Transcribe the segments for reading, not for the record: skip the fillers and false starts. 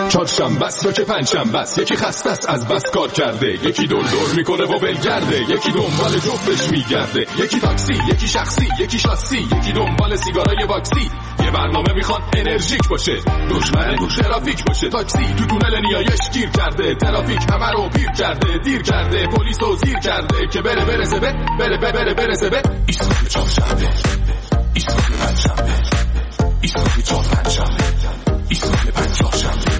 چهارشنبه است یا که پنجشنبه است، یکی خسته است از بس کار کرده، یکی دور میکنه و ولگرده، یکی دنبال جفتش میگرده، یکی تاکسی، یکی شخصی، یکی شاسی، یکی دنبال سیگارای واکسی. یه برنامه میخوان انرژیک باشه، دشمن ترافیک باشه. تاکسی تو تونل نیایش گیر کرده، ترافیک همه رو پیر کرده، دیر کرده، پلیس رو زیر کرده که برسه به ایستگاه چهارشنبه، ایستگاه پنجشنبه، ایستگاه چهارشنبه، ایستگاه پنجشنبه.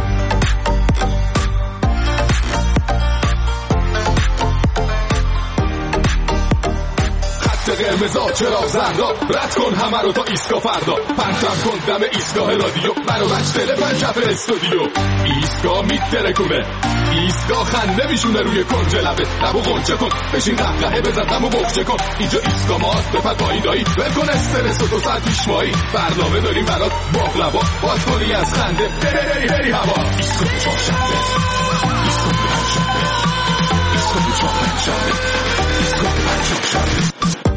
قرمزا چرا زردا، رد کن همه رو تا ایستگاه فردا، پرتم کن دم ایستگاه رادیو، منو بچ تلفن کف استودیو. ایستگاه میترکونه، ایستگاه خنده میشونه روی کنج لبه، لبو غنچه کن، بشین قهقهه بزن دمو بخچه کن. اینجا ایستگاه ماست، بپر پایین دایی، ول کن استرس و تو سر پیش مایی. برنامه داریم برات باقلبا، باز کنی از خنده هری هوا. ایستگاه چهارشنبه، ایستگاه پنجشنبه، ایستگاه چهارشنبه، ایستگاه پنجشنبه.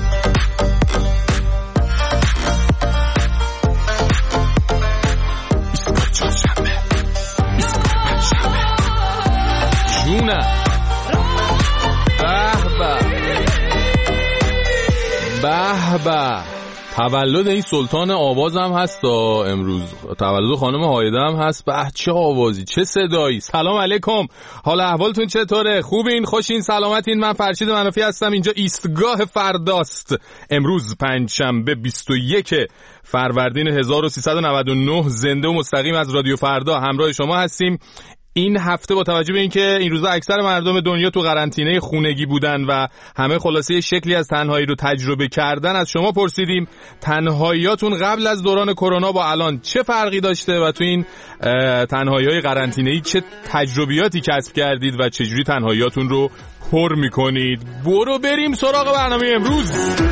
به تولد این سلطان آواز هم هست امروز، تولد خانم هایده هم هست. به چه آوازی، چه صدایی. سلام علیکم، حال احوالتون چطوره؟ خوبین؟ خوشین؟ سلامتین؟ من فرشید منافی هستم، اینجا ایستگاه فرداست. امروز پنجشنبه 21 فروردین 1399 زنده و مستقیم از رادیو فردا همراه شما هستیم. این هفته با توجه به اینکه این روزا اکثر مردم دنیا تو قرنطینه خونگی بودن و همه خلاصه شکلی از تنهایی رو تجربه کردن، از شما پرسیدیم تنهاییاتون قبل از دوران کرونا با الان چه فرقی داشته و تو این تنهایی‌های قرنطینه‌ای چه تجربیاتی کسب کردید و چجوری تنهاییاتون رو پر می‌کنید. برو بریم سراغ برنامه امروز.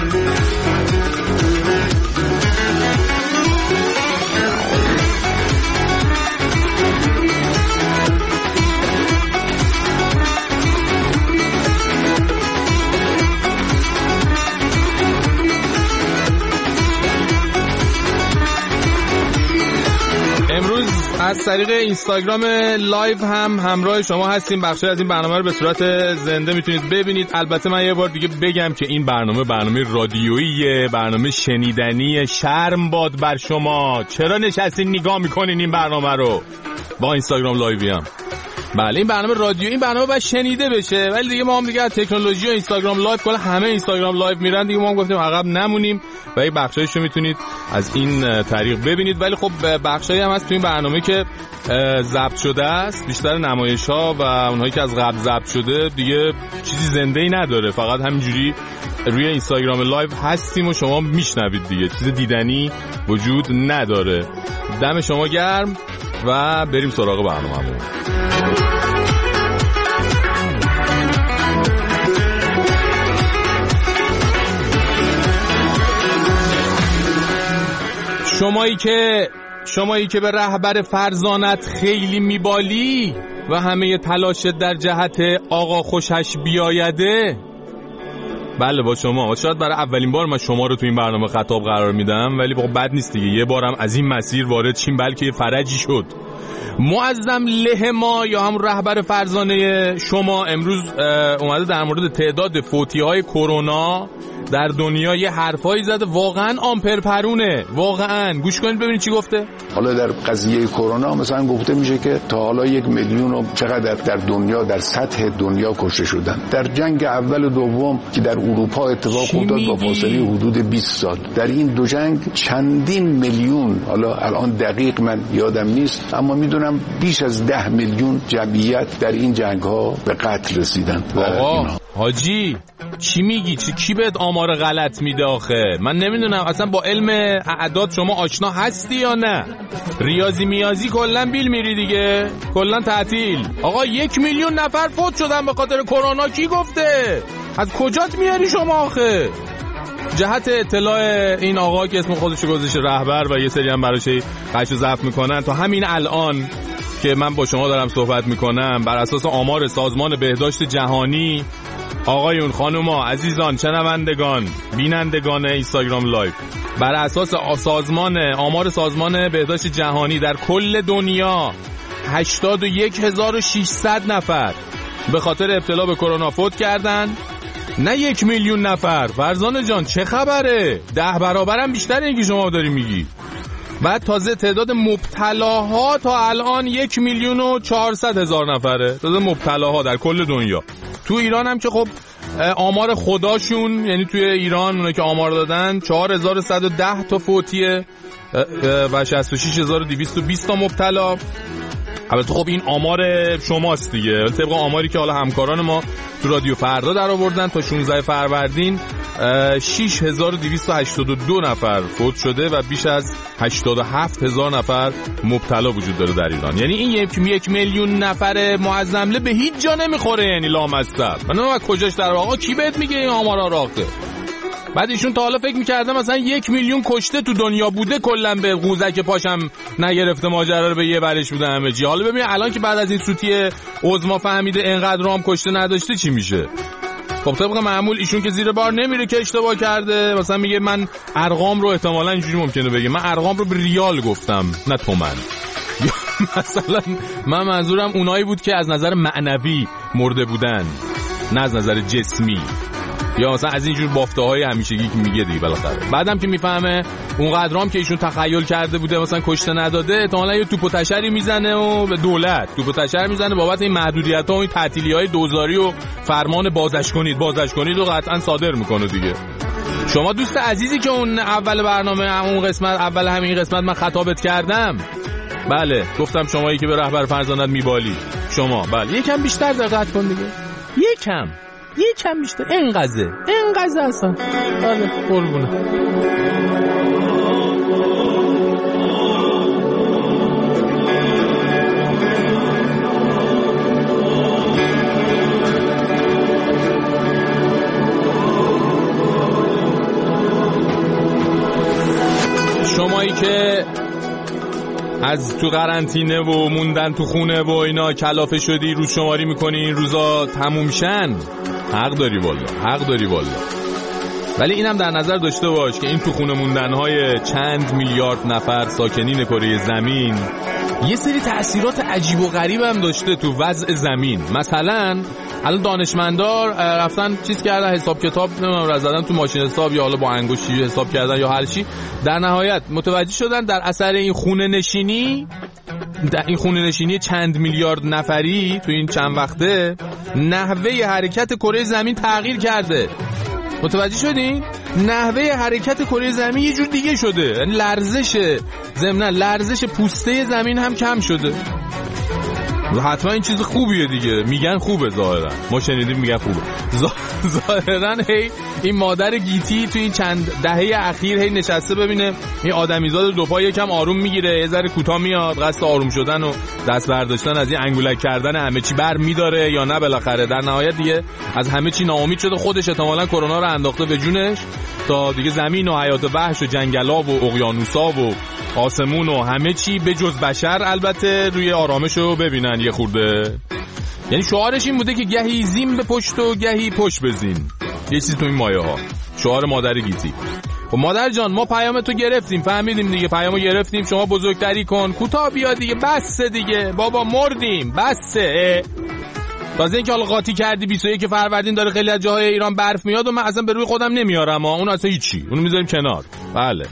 امروز از طریق اینستاگرام لایو هم همراه شما هستیم. بخشی از این برنامه رو به صورت زنده میتونید ببینید. البته من یه بار دیگه بگم که این برنامه رادیوییه، برنامه شنیدنی. شرم باد بر شما، چرا نشستین نگاه میکنین این برنامه رو؟ با اینستاگرام لایوی هم بله، این برنامه رادیو، این برنامه باید شنیده بشه، ولی دیگه ما هم دیگه از تکنولوژی و اینستاگرام لایو، کلا همه اینستاگرام لایو میرن دیگه، ما هم گفتیم عقب نمونیم و این بخشایش رو میتونید از این طریق ببینید. ولی خب بخشایی هم هست تو این برنامه که ضبط شده است، بیشتر نمایش‌ها و اونهایی که از قبل ضبط شده دیگه چیزی زنده‌ای نداره، فقط همینجوری روی اینستاگرام لایو هستیم و شما میشنوید دیگه، چیز دیدنی وجود نداره. دم شما گرم و بریم سراغ برنامه‌مون. شمایی که به رهبر فرزانت خیلی میبالی و همه تلاشت در جهت آقا خوشش بیایده. بله با شما، شاید برای اولین بار من شما رو تو این برنامه خطاب قرار میدم، ولی بد نیست دیگه، یه بارم از این مسیر وارد شیم بلکه فرجی شد. معظم له ما یا هم رهبر فرزانه شما امروز اومده در مورد تعداد فوتی‌های کرونا در دنیا یه حرفایی زده واقعا آمپر پرونه. واقعا گوش کنید ببینید چی گفته. حالا در قضیه کرونا مثلا گفته میشه که تا حالا 1 میلیون و چقدر در دنیا، در سطح دنیا کشته شدن. در جنگ اول و دوم که در اروپا اتفاق افتاد با فاصله حدود 20 سال، در این دو جنگ چندین میلیون، حالا الان دقیق من یادم نیست، اما میدونم بیش از 10 میلیون جمعیت در این جنگ ها به قتل رسیدن. آقا حاجی چی میگی؟ کی بهت آمار غلط میده آخه؟ من نمیدونم اصلا با علم اعداد شما آشنا هستی یا نه؟ ریاضی میازی کلا بیل میری دیگه، کلا تعطیل. آقا 1 میلیون نفر فوت شدن به خاطر کرونا، کی گفته؟ از کجات میاری شما آخه؟ جهت اطلاع این آقا که اسم خودش گذاشته رهبر و یه سری هم براش قش و ضبط میکنن، تا همین الان که من با شما دارم صحبت میکنم بر اساس آمار سازمان بهداشت جهانی، آقایون، خانوما، عزیزان، شنوندگان، بینندگان اینستاگرام لایو، بر اساس آمار سازمان بهداشت جهانی در کل دنیا 81,600 نفر به خاطر ابتلا به کرونا فوت کردن. نه 1 میلیون نفر. فرزانه جان چه خبره؟ 10 برابرم بیشتر این که شما داری میگی. بعد تازه تعداد مبتلاها تا الان 1,400,000 نفره. تعداد مبتلاها در کل دنیا. تو ایران هم که خب آمار خداشون، یعنی توی ایران اونا که آمار دادن 4110 تا فوتیه و 66,220 تا مبتلا. البته خب این آمار شماست دیگه، طبق آماری که حالا همکاران ما تو رادیو فردا در آوردن تا 16 فروردین 6,282 نفر فوت شده و بیش از 87,000 نفر مبتلا وجود داره در ایران. یعنی این 1 میلیون نفر معظمله به هیچ جا نمیخوره، یعنی لامصب. من از کجاش در واقع کی بهت میگه این آمارا راخته؟ بعد ایشون تا حالا فکر می‌کردم مثلا 1 میلیون کشته تو دنیا بوده، کلا به قوزک پاشم نگرفته ماجرا رو به یه ورش بوده همه چی. حالا ببین الان که بعد از این سوتی عظما فهمیده اینقدر رام کشته نداشته چی میشه؟ خب طبق معمول ایشون که زیر بار نمیره که اشتباه کرده. مثلا میگه من ارقام رو احتمالاً اینجوری ممکنه بگه من ارقام رو به ریال گفتم نه تومن. یا مثلا من منظورم اونایی بود که از نظر معنوی مرده بودن نه از نظر جسمی، یا مثلا از اینجور بافته‌های همیشگی که میگه دیگه. بالاخره بعدم که میفهمه اونقدرام که ایشون تخیل کرده بوده مثلا کشته نداده، احتمالاً یه توپ و تشری میزنه و به دولت توپ و تشر میزنه بابت این محدودیت‌ها و این تعطیلی‌های دوزاری و فرمان بازش کنید رو قطعاً صادر میکنه دیگه. شما دوست عزیزی که اون اول برنامه اون قسمت اول همین قسمت من خطابت کردم، بله گفتم شمایی که به رهبر فرزانت میبالی شما، بله یکم بیشتر دقت کن دیگه، یکم بیشتر. اینقدر اصلا. بله قربونه. شمایی که از تو قرنطینه و موندن تو خونه و اینا کلافه شدی، روز شماری میکنی این روزا تموم شن، حق داری والا. ولی اینم در نظر داشته باش که این تو خونه موندن‌های چند میلیارد نفر ساکنین کره زمین یه سری تأثیرات عجیب و غریب هم داشته تو وضع زمین. مثلا الان دانشمندار رفتن چیز کردن، حساب کتاب نمیدونم زدن تو ماشین حساب یا حالا با انگشتی حساب کردن یا هر چی، در نهایت متوجه شدن در اثر این خونه نشینی چند میلیارد نفری تو این چند وقته نحوه حرکت کره زمین تغییر کرده. متوجه شدین؟ نحوه حرکت کره زمین یه جور دیگه شده، یعنی لرزش پوسته زمین هم کم شده. حتما این چیز خوبیه دیگه، میگن خوبه ظاهرا، ما شنیدیم میگن خوبه ظاهرا. هی این مادر گیتی تو این چند دهه اخیر هی نشسته ببینه این آدمیزاد دو پا یکم آروم میگیره، یه ذره کوتاه میاد، قصد آروم شدن و دست برداشتن از این انگولک کردن همه چی بر میداره یا نه. بالاخره در نهایت دیگه از همه چی ناامید شده، خودش احتمالاً کرونا رو انداخته به جونش تا دیگه زمین و حیات وحش و جنگلا و اقیانوسا و آسمون و همه چی به جز بشر البته روی آرامشو ببینن یه خورده. یعنی شعارش این بوده که گهی زین به پشت و گهی پشت بزین، یه چیزی تو این مایه ها، شعار مادر گیتی. خب مادر جان ما پیام تو گرفتیم، فهمیدیم دیگه، پیامو گرفتیم، شما بزرگتری کن، کوتاه بیا دیگه، بسه دیگه بابا، مردیم بسه. تازه اینکه حالا قاطی کردی 21 فروردین داره خیلی از جاهای ایران برف میاد و من اصلا به روی خودم نمیارم اون اصلا هیچی، اونو میذاریم کنار. بله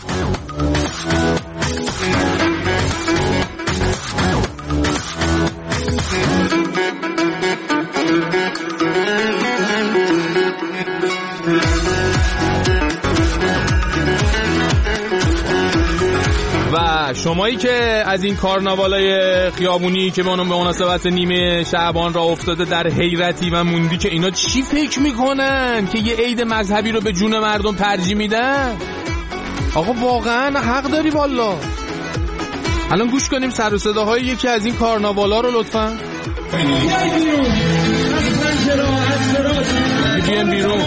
و شمایی که از این کارناوالای خیابونی که به مناسبت نیمه شعبان را افتاده در حیرتی و موندی که اینا چی فکر میکنن که یه عید مذهبی رو به جون مردم ترجیح میدن، آقا واقعا حق داری والا. الان گوش کنیم سر و صداهای یکی از این کارناوالا رو لطفا. بیاین بیرون.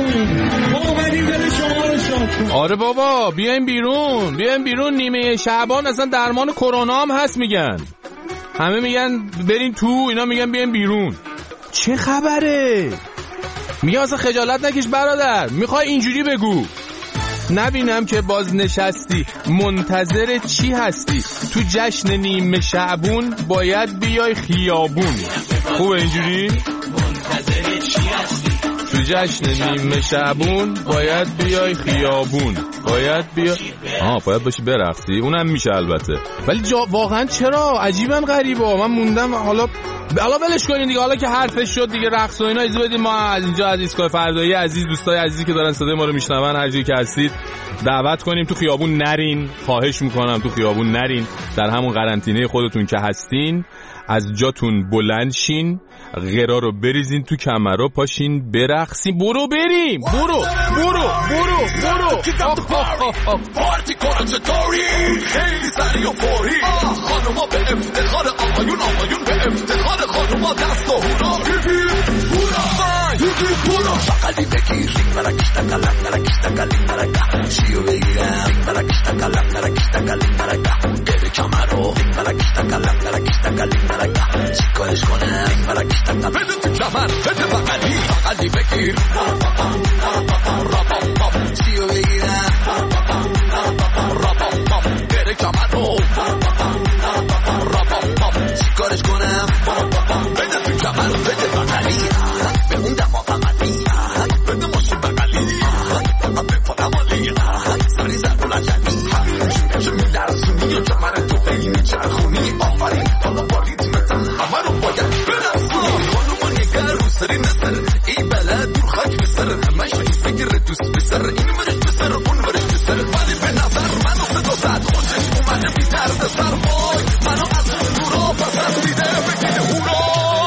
آره بابا بیاین بیرون، نیمه شعبان اصلا درمان کرونا هم هست میگن، همه میگن برین تو، اینا میگن بیاین بیرون. چه خبره؟ میگن اصلا خجالت نکش برادر، میخوای اینجوری بگو. نبینم که باز نشستی، منتظر چی هستی؟ تو جشن نیمه شعبون باید بیای خیابون. خوبه اینجوری؟ منتظر چی هستی؟ تو جشن نیمه شعبون باید بیای خیابون، باید باشی برقصی. اونم میشه البته، ولی واقعا چرا عجیبا غریبه. من موندم. حالا ولش کنین دیگه، حالا که حرفش شد دیگه، رقص و اینا اجازه بدید ما از اینجا از ایستگاه فردایی عزیز، دوستای عزیزی که دارن صدای ما رو میشنون، هر جایی که هستید دعوت کنیم تو خیابون نرین. خواهش میکنم تو خیابون نرین، در همون قرنطینه خودتون که هستین از جاتون بلند شین، غرا رو بریزین تو کمرا، پاشین برقصین. بریم برو پارتی کنم چطوری خیلی سریع و فوری، خانوما به افتخار آقایون به افتخار خانوما دست و هورا هورا شقلی بگیر مرکشتا کلم مرکشتا کلیم مرکا شیو بگیرم مرکشتا کلم مرکشتا کلیم مرکا گره کمرو مرکشتا کلم مرکشتا کلیم مرکا چیکارش کنم مرکشتا کلم بده تو کمر بده بغلی بگیر شیو بگیرم گره کمرو چیکارش کنم بده تو کمر بده بغلی به اون دما فقطی بده ماشین بغلی به پادمالی سری زر بلند جدی چه میلرزونی و کمر تو خیلی میچرخونی آفرین حالا بالیتونتم همه رو باید برسون خانوما نگر رو سری نسر ای بلد دور خاک بسر همش فکر دوست بسر این ورش بسر اون ورش بسر ولی به نظر منو صدا زد خوشش اومده بی درد سر وای منو از اون دورا پس میده بگیده هورا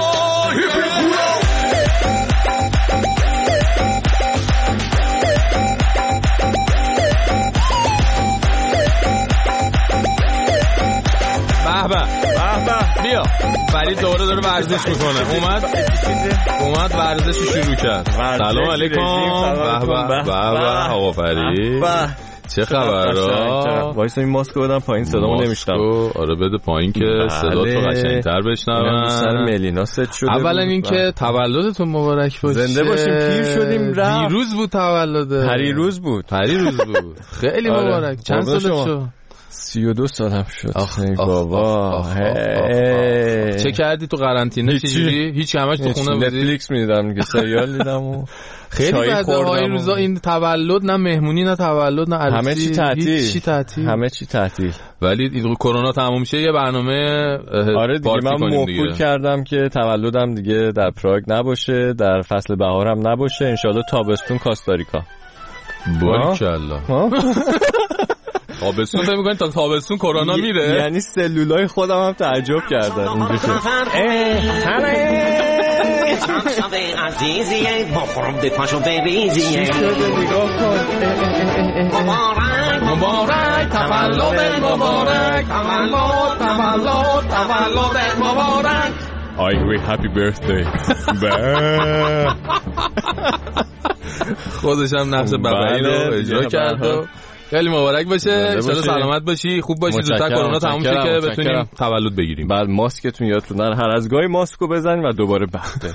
به بیا فرید دوباره داره ورزش میکنه. اومد ورزشی شروع کرد. سلام علیکم. به آقا فرید چه خبره؟ وایسا این ماسکو بدم پایین صدامو نمیشنم. آره بده پایین که صدا تو قشنگتر بشنوم. سر ملینا ست شده. اولا این که تولدتون مبارک باشه. زنده باشیم. پیر شدیم. دیروز بود تولده. پریروز بود. خیلی مبارک. چند سالت شد؟ 32 سالم شد. آخه بابا چه کردی تو قرنطینه؟ چجوری؟ هیچ همش تو خونه بودی؟ نتفلیکس می‌دیدم دیگه، سریال دیدم و خیلی بده این روزا. این تولد نه مهمونی نه تولد نه عروسی، همه چی تعطیل. ولی این کرونا تموم شه یه برنامه آره دیگه من موکول کردم که تولدم دیگه در پراگ نباشه، در فصل بهارم نباشه، انشالله تابستون کاستاریکا. باریکالله. تابستون فکر می‌کنی تا تابستون کرونا میره؟ یعنی سلولای خودم هم تعجب کردن اینجوری. شب عزیزیه بخورم دفاشو بریزیه مبارک تولد مبارک تولد مبارک. I agree. Happy birthday. خودش هم نفس ببعی رو اجرا کرد. خیلی مبارک باشه. انشالله سلامت باشی، خوب باشی، زودتر کرونا تموم شه که بتونیم تولد بگیریم. بعد ماسکتون یادتون نره هر از گاهی ماسکو بزنید و دوباره بعد.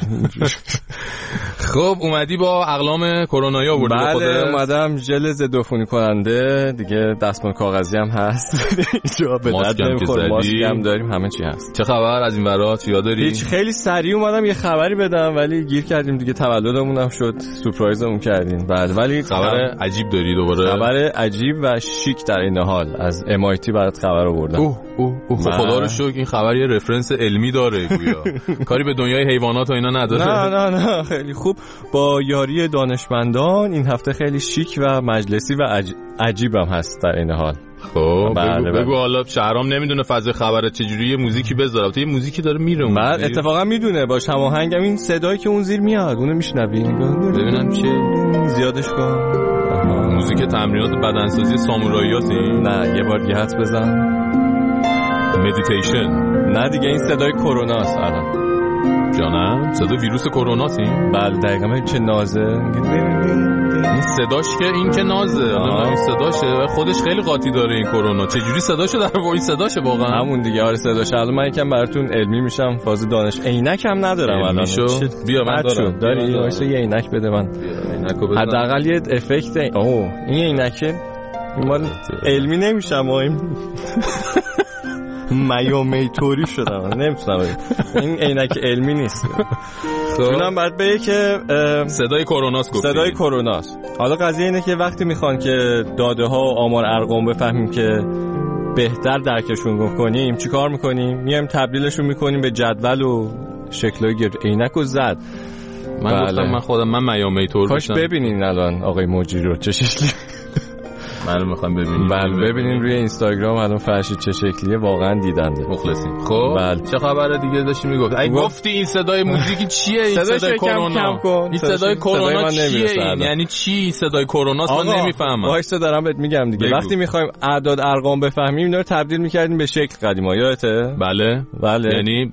خب اومدی با اقلام کرونایی آوردی به خودت؟ بله اومدم ژل ضد عفونی کننده دیگه، دستمال کاغذی هم هست اینجا به درد نمیخوره، ماسک هم داریم، همه چی هست. چه خبر از این ورا؟ چیا داری؟ هیچ، خیلی سریع اومدم یه خبری بدم ولی گیر کردیم دیگه، تولدمون هم شد، سورپرایزمون کردین. بعد ولی خبر عجیب داری دوباره؟ خبر عجیب و شیک در این حال از MIT برات خبر آوردم. خدا رو شکر این خبر یه رفرنس علمی داره گویا. کاری به دنیای حیوانات و اینا نداره. نه خیلی خوب. با یاری دانشمندان این هفته خیلی شیک و مجلسی و عجیبم هست در این حال. خب بگو حالا شهرام نمیدونه فضای خبره چجوریه، موزیکی بذاره. تو یه موزیکی داره میره اون. بعد اتفاقا میدونه باش هماهنگم این صدایی که اون زیر میاد اونو میشنوی. ببینم چه زیادش کن. موزیک تمرینات بدنسازی ساموراییاتی؟ نه یه بار دیگه حدس بزن. مدیتیشن؟ نه دیگه این صدای کروناست الان. جانم صدا ویروس کروناست این؟ بله دقیقاً. چه نازه این صداش که این که نازه این صداشه خودش خیلی قاطی داره این کرونا. چه جوری صداشو داره با این صداشه واقعا همون دیگه. آره صداشه. الان من یکم براتون علمی میشم فاز دانش. عینکم ندارم الان. بیا من دارم. داری واسه یه عینک بده من. حداقل یه افکت. این عینکه مال علمی نمیشم این میومیتوری شدم نمیتونم. این عینک علمی نیست. اونم بعد بگه که صدای کروناست. صدای کروناست. حالا قضیه اینه که وقتی میخوان که داده ها و آمار ارقام بفهمیم که بهتر درکشون کنیم چیکار میکنیم؟ میایم تبدیلشون میکنیم به جدول و شکلای عینک و زد. من گفتم من خودم میومیتور کاش ببینین الان آقای مجری رو چه شکلی. منو میخوام ببینیم. بله ببینین روی اینستاگرام الان فرشید چه شکلیه. واقعا دیدنده. مخلصیم. خب بله. چه خبره دیگه داشتی میگفت؟ ای گفتی این صدای موزیکی چیه؟ این صدای کرونا. این صدای کرونا چیه؟ یعنی چی صدای کرونا؟ من نمیفهمم. وایسا دارم بهت میگم دیگه. وقتی میخوایم اعداد ارقام بفهمیم اینا رو تبدیل میکردیم به شکل قدیما. یادته؟ بله. یعنی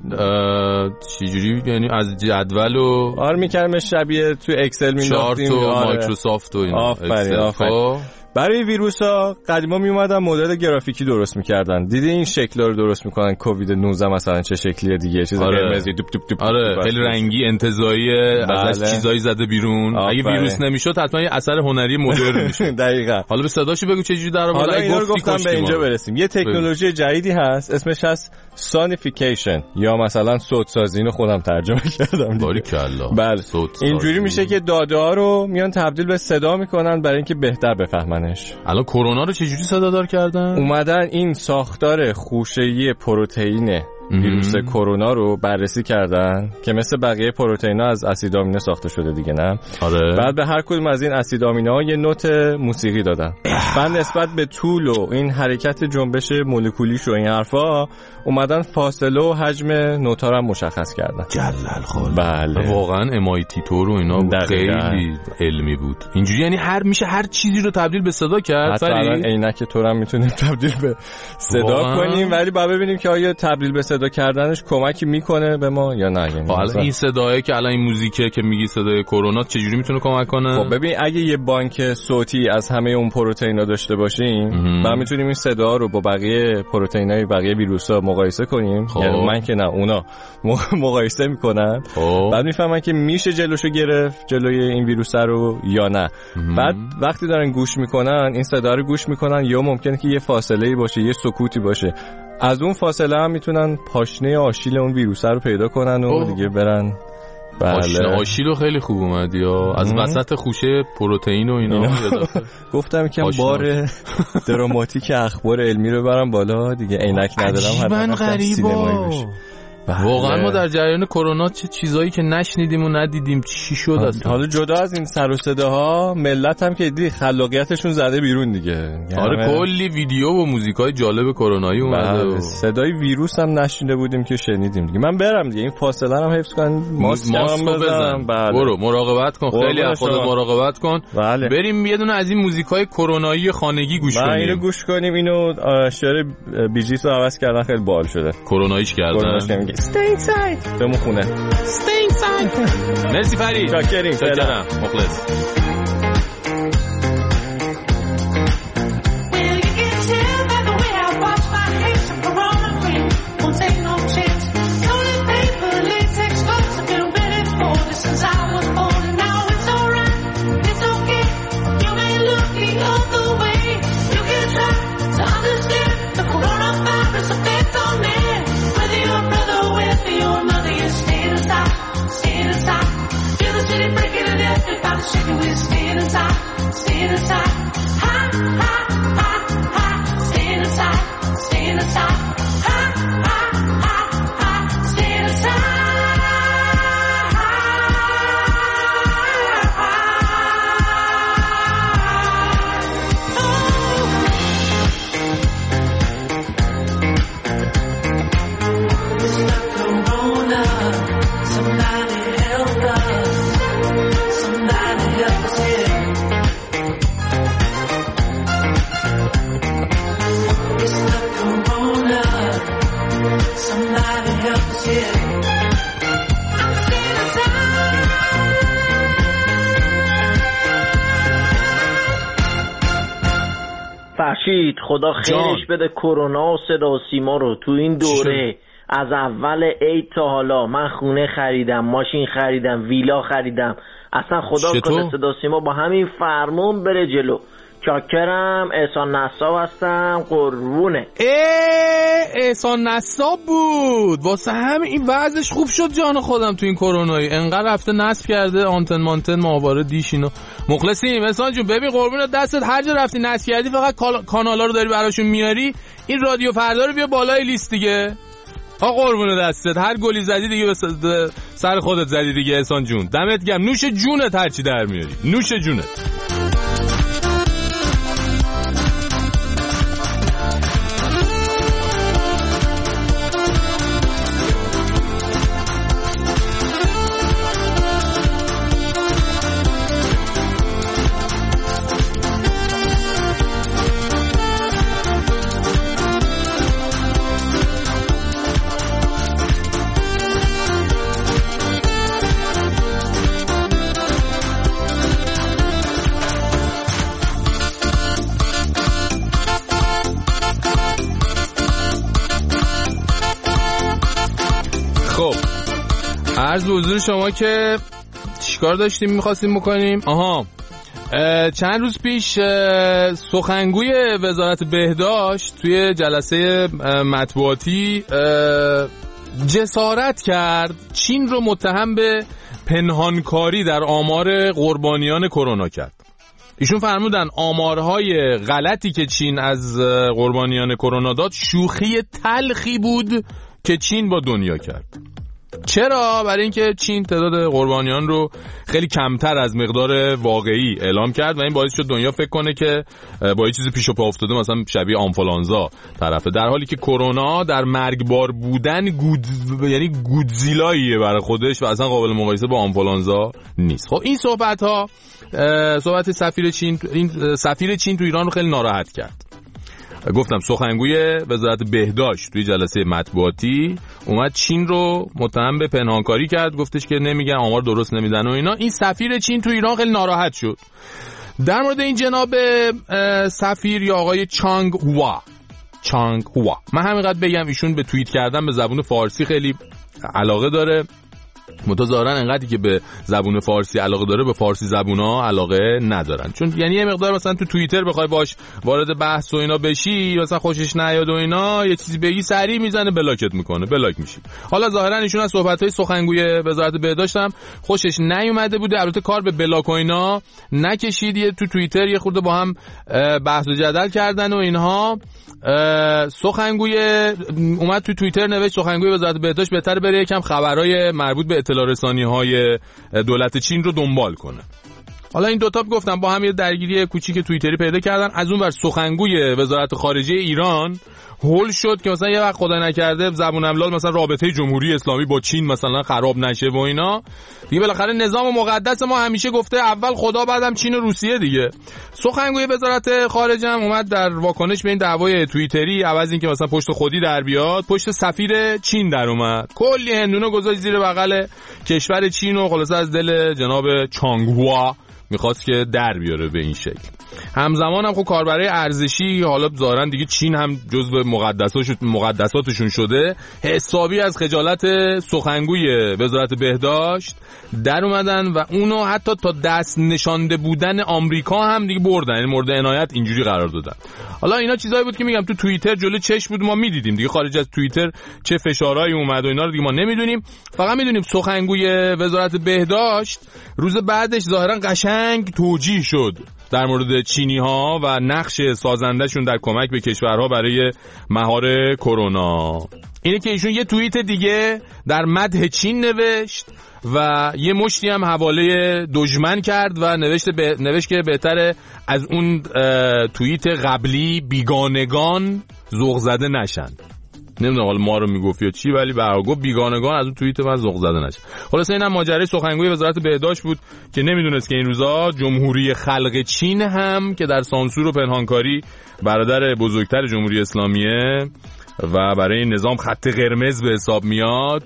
چه جوری؟ یعنی از جدول و میکردیم شبیه تو اکسل مینداختیم. چارت و مایکروسافت و اینا. آفرین. برای ویروسا قدیما می اومدن مدل گرافیکی درست میکردن. دیدی این شکل‌ها رو درست میکنن. کووید 19 مثلا چه شکلیه دیگه. چیز قرمز دوب دوب دوب. آره خیلی رنگی انتزاعی ازش چیزایی زده بیرون. اگه ویروس نمیشد حتما یه اثر هنری مدرن میشد. دقیقاً. حالا به صداشو بگو چه جوری در آورد. حالا اینا رو گفتم به اینجا برسیم. یه تکنولوژی جدیدی هست اسمش هست سانیفیکیشن یا مثلا صوت سازی. اینو خودم ترجمه کردم. باریکلا. بله. اینجوری میشه که داده ها رو میان تبدیل به صدا میکنن برای اینکه بهتر بفهمن. الان کرونا رو چجوری صدادار کردن؟ اومدن این ساختار خوشه‌ای پروتئین ویروس کرونا رو بررسی کردن که مثل بقیه پروتئینا از اسید آمینه ساخته شده دیگه نه؟ آره. بعد به هر کدوم از این اسید آمینه‌ها یه نوت موسیقی دادن. بعد نسبت به طول و این حرکت جنبش مولکولیش و این حرفا اومدن فاصله و حجم نوت‌ها رو مشخص کردن. جلل خال. بله. واقعا MIT تو رو اینا خیلی علمی بود. اینجوری یعنی هر چیزی رو تبدیل به صدا کرد. حتی الان عینک تو رو میتونیم تبدیل به صدا کنیم ولی بعد ببینیم که آیا تبدیل به صدا کردنش کمکی میکنه به ما یا نه. یعنی حالا این صدایی که الان این موزیکه که میگی صدای کرونا چجوری میتونه کمک کنه؟ خب ببین اگه یه بانک صوتی از همه اون پروتئینا داشته باشیم بعد میتونیم این صدا رو با بقیه پروتئینای بقیه ویروسا مقایسه کنیم. یعنی من که نه اونا مقایسه میکنن. بعد میفهمن که میشه جلوشو گرفت جلوی این ویروس رو یا نه. بعد وقتی دارن گوش میکنن این صدا رو گوش میکنن یا ممکنه که یه فاصله‌ای باشه یه سکوتی باشه. از اون فاصله هم میتونن پاشنه آشیل اون ویروس رو پیدا کنن و دیگه برن. پاشنه آشیل خیلی خوب اومد یا از وسط خوشه پروتئین و اینا. گفتم که بار دراماتیک اخبار علمی رو برام بالا دیگه. عینک ندارم حتما سینمایی بشه. واقعا ما در جریان کرونا چه چیزایی که نشنیدیم و ندیدیم چی شد اصلا. حالا جدا از این سر و صداها ملت هم که دیدی خلاقیتشون زده بیرون دیگه. آره کلی ویدیو و موزیکای جالب کرونایی اومده. صدای ویروس هم نشنیده بودیم که شنیدیم دیگه. من برم دیگه این فاصله هم حفظ کن. ماسک بزن. برو مراقبت کن. خیلی از خودت مراقبت کن. بله. بریم یه دونه از این موزیکای کرونایی خانگی گوش کنیم. اینو گوش کنیم. اینو شعر بیجیس رو عوض کردن خیلی باحال شده. کروناییش کردن. Stay inside. بمون خونه. Stay inside. مرسی فرید. شاکریم. مخلص. Shaking with فرشید خدا خیرش بده کرونا و صدا و سیما رو تو این دوره از اول عید تا حالا من خونه خریدم، ماشین خریدم، ویلا خریدم، اصلا خدا کنه صدا و سیما با همین فرمون بره جلو. چاکرم. احسان نصاب هستم. قربونه. احسان نصاب بود. واسه همین این وضعش خوب شد جان خودم تو این کرونایی. انقدر رفته نصب کرده آنتن مانتن ماهواره دیش اینو. مخلصیم احسان جون. ببین قربونت دستت هر جا رفتی نصب کردی فقط کانالا رو داری براشون میاری. این رادیو فردا رو بیا بالای لیست دیگه. قربون دستت هر گلی زدی دیگه به سر خودت زدی دیگه احسان جون. دمت گرم. نوش جونت هرچی در میاری. نوش جونت. عرض به حضور شما که چیکار داشتیم می‌خواستیم بکنیم؟ چند روز پیش سخنگوی وزارت بهداشت توی جلسه مطبوعاتی جسارت کرد چین رو متهم به پنهانکاری در آمار قربانیان کرونا کرد. ایشون فرمودن آمارهای غلطی که چین از قربانیان کرونا داد شوخی تلخی بود که چین با دنیا کرد. چرا؟ برای اینکه چین تعداد قربانیان رو خیلی کمتر از مقدار واقعی اعلام کرد و این باعث شد دنیا فکر کنه که با یه چیزی پیش پا افتاده، مثلا شبیه آنفولانزا طرفه، در حالی که کرونا در مرگبار بودن یعنی گودزیلاییه برای خودش و اصلا قابل مقایسه با آنفولانزا نیست. خب این صحبت سفیر چین تو ایران رو خیلی ناراحت کرد. گفتم سخنگوی وزارت بهداشت توی جلسه مطبوعاتی اومد چین رو متهم به پنهانکاری کرد، گفتش که نمیگن آمار درست نمیدن و اینا. این سفیر چین توی ایران خیلی ناراحت شد. در مورد این جناب سفیر یا آقای چانگ هوا من همینقدر بگم ایشون به توییت کردن به زبون فارسی خیلی علاقه داره. متظاهرا انقدری که به زبون فارسی علاقه داره به فارسی زبونا علاقه ندارن، چون یعنی یه مقدار مثلا تو توییتر بخوای باش وارد بحث و اینا بشی، مثلا خوشش نیاد و اینا، یه چیزی بگی سریع میزنه بلاکت میکنه، بلاک میشی. حالا ظاهرا ایشون از صحبت‌های سخنگوی وزارت بهداشت هم خوشش نیومده بوده، البته کار به بلاک و اینا نکشید، یه تو توییتر یه خورده با هم بحث و جدل کردن و اینها. سخنگوی اومد تو توییتر نوشت سخنگوی وزارت بهداشت بهتره بره یکم خبرای مربوط به اطلاع رسانی‌های دولت چین رو دنبال کنه. حالا این دوتا گفتم با هم یه درگیری کوچیک توییتری پیدا کردن. از اون ور سخنگوی وزارت خارجه ایران هول شد که مثلا یه وقت خدا نکرده زبون املال مثلا رابطه جمهوری اسلامی با چین مثلا خراب نشه و اینا دیگه. بالاخره نظام مقدس ما همیشه گفته اول خدا بعدم چین و روسیه دیگه. سخنگوی وزارت خارجه هم اومد در واکنش به این دعوای توییتری عوض این که مثلا پشت خودی در بیاد پشت سفیر چین در اومد، کلی هندونه گذاشت زیر بغل کشور چین و خلاص از دل جناب چانگ هوا میخواست که در بیاره به این شکل. همزمان هم خب کاربرای ارزشی حالا ظاهرا دیگه چین هم جزو مقدساتشون شده، حسابی از خجالت سخنگوی وزارت بهداشت در اومدن و اونو حتی تا دست نشانده بودن آمریکا هم دیگه بردن، یعنی مورد عنایت اینجوری قرار دادن. حالا اینا چیزایی بود که میگم تو توییتر جلوی چشم بود، ما میدیدیم دیگه، خارج از توییتر چه فشارهایی اومد و اینا رو دیگه ما نمیدونیم. فقط میدونیم سخنگوی وزارت بهداشت روز بعدش ظاهرا قشنگ توجیه شد در مورد چینی ها و نقش سازندشون در کمک به کشورها برای مهار کرونا. اینه که ایشون یه توییت دیگه در مدح چین نوشت و یه مشتی هم حواله دشمن کرد و نوشت که بهتره از اون توییت قبلی بیگانگان ذوق زده نشن. نمیدونم حالا ما رو میگفت یا چی، ولی به هر حال گفت بیگانگان از اون توییت من ذوق زده نشه. خلاص اینم ماجرای سخنگوی وزارت بهداشت بود که نمیدونست که این روزا جمهوری خلق چین هم که در سانسور و پنهانکاری برادر بزرگتر جمهوری اسلامیه و برای نظام خط قرمز به حساب میاد،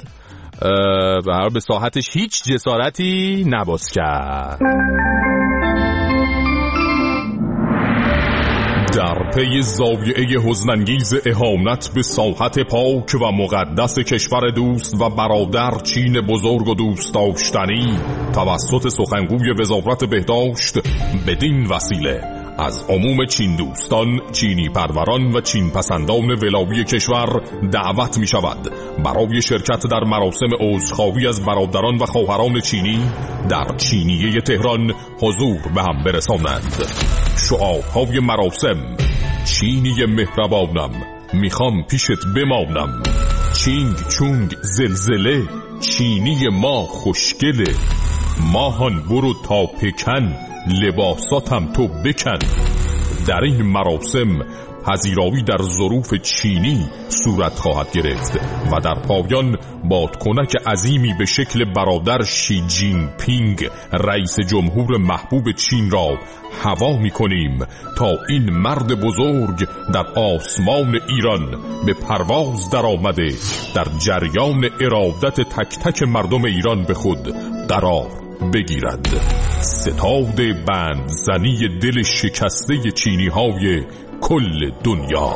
به ساحتش هیچ جسارتی نباز کرد. در پی زاویه حزن‌انگیز اهانت به ساحت پاک و مقدس کشور دوست و برادر چین بزرگ و دوست داشتنی توسط سخنگوی وزارت بهداشت بدین وسیله از عموم چین دوستان، چینی پروران و چین پسندان ولایی کشور دعوت می شود برای شرکت در مراسم عذرخواهی از برادران و خواهران چینی در چینیه تهران حضور به هم برسانند. شعارهای مراسم: چینی مهربانم، میخوام پیشت بمانم، چینگ چونگ زلزله، چینی ما خوشگله، ماهان برو تا پکن، لباساتم تو بکن. در این مراسم پذیرایی در ظروف چینی صورت خواهد گرفت و در پایان بادکنک عظیمی به شکل برادر شی جین پینگ رئیس جمهور محبوب چین را هوا می کنیم تا این مرد بزرگ در آسمان ایران به پرواز در آمده در جریان ارادت تک تک مردم ایران به خود قرار بگیرد. ستاد بندزنی دل شکسته چینی های کل دنیا.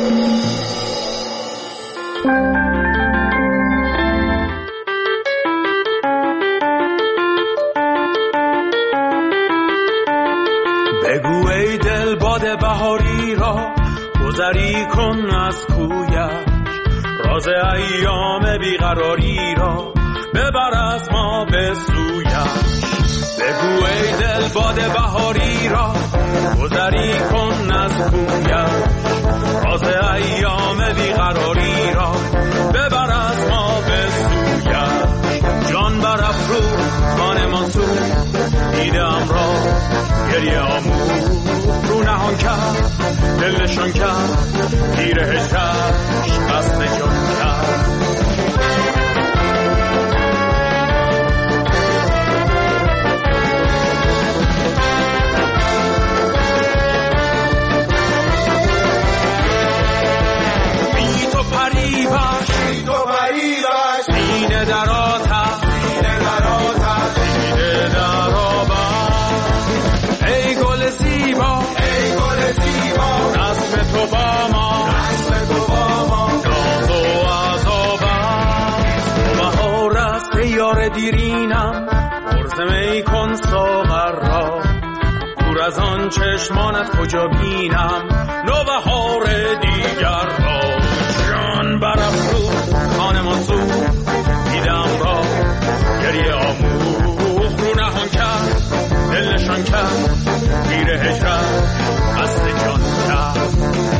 بگو ای دل باد بهاری را گذری کن از کویش، راز ایام بیقراری را ببر از ما به سویش. بگو ای دل باد بهاری را گذری کن از کویش، راز ایام بیقراری را ببر از ما به سویش. جان برافرو خانه منصور دیدم را گریه آمون رو نهان کرد، دل نشان کرد، تیر هجرش قصد جان کرد. سینه در آتش، سینه در آبم، ای گل زیبا، رسم تو با ما، ناز و عذابم. بهار است ای یار دیرینم، عرض می کن ساغر را، دور از آن چشمانت کجا بینم نوبهار دیگر را. جان برافرو خانه منصور دیدم را گریه آموخ رو نهان کرد، دل نشان کرد، تیر هجرت قصد جان کرد.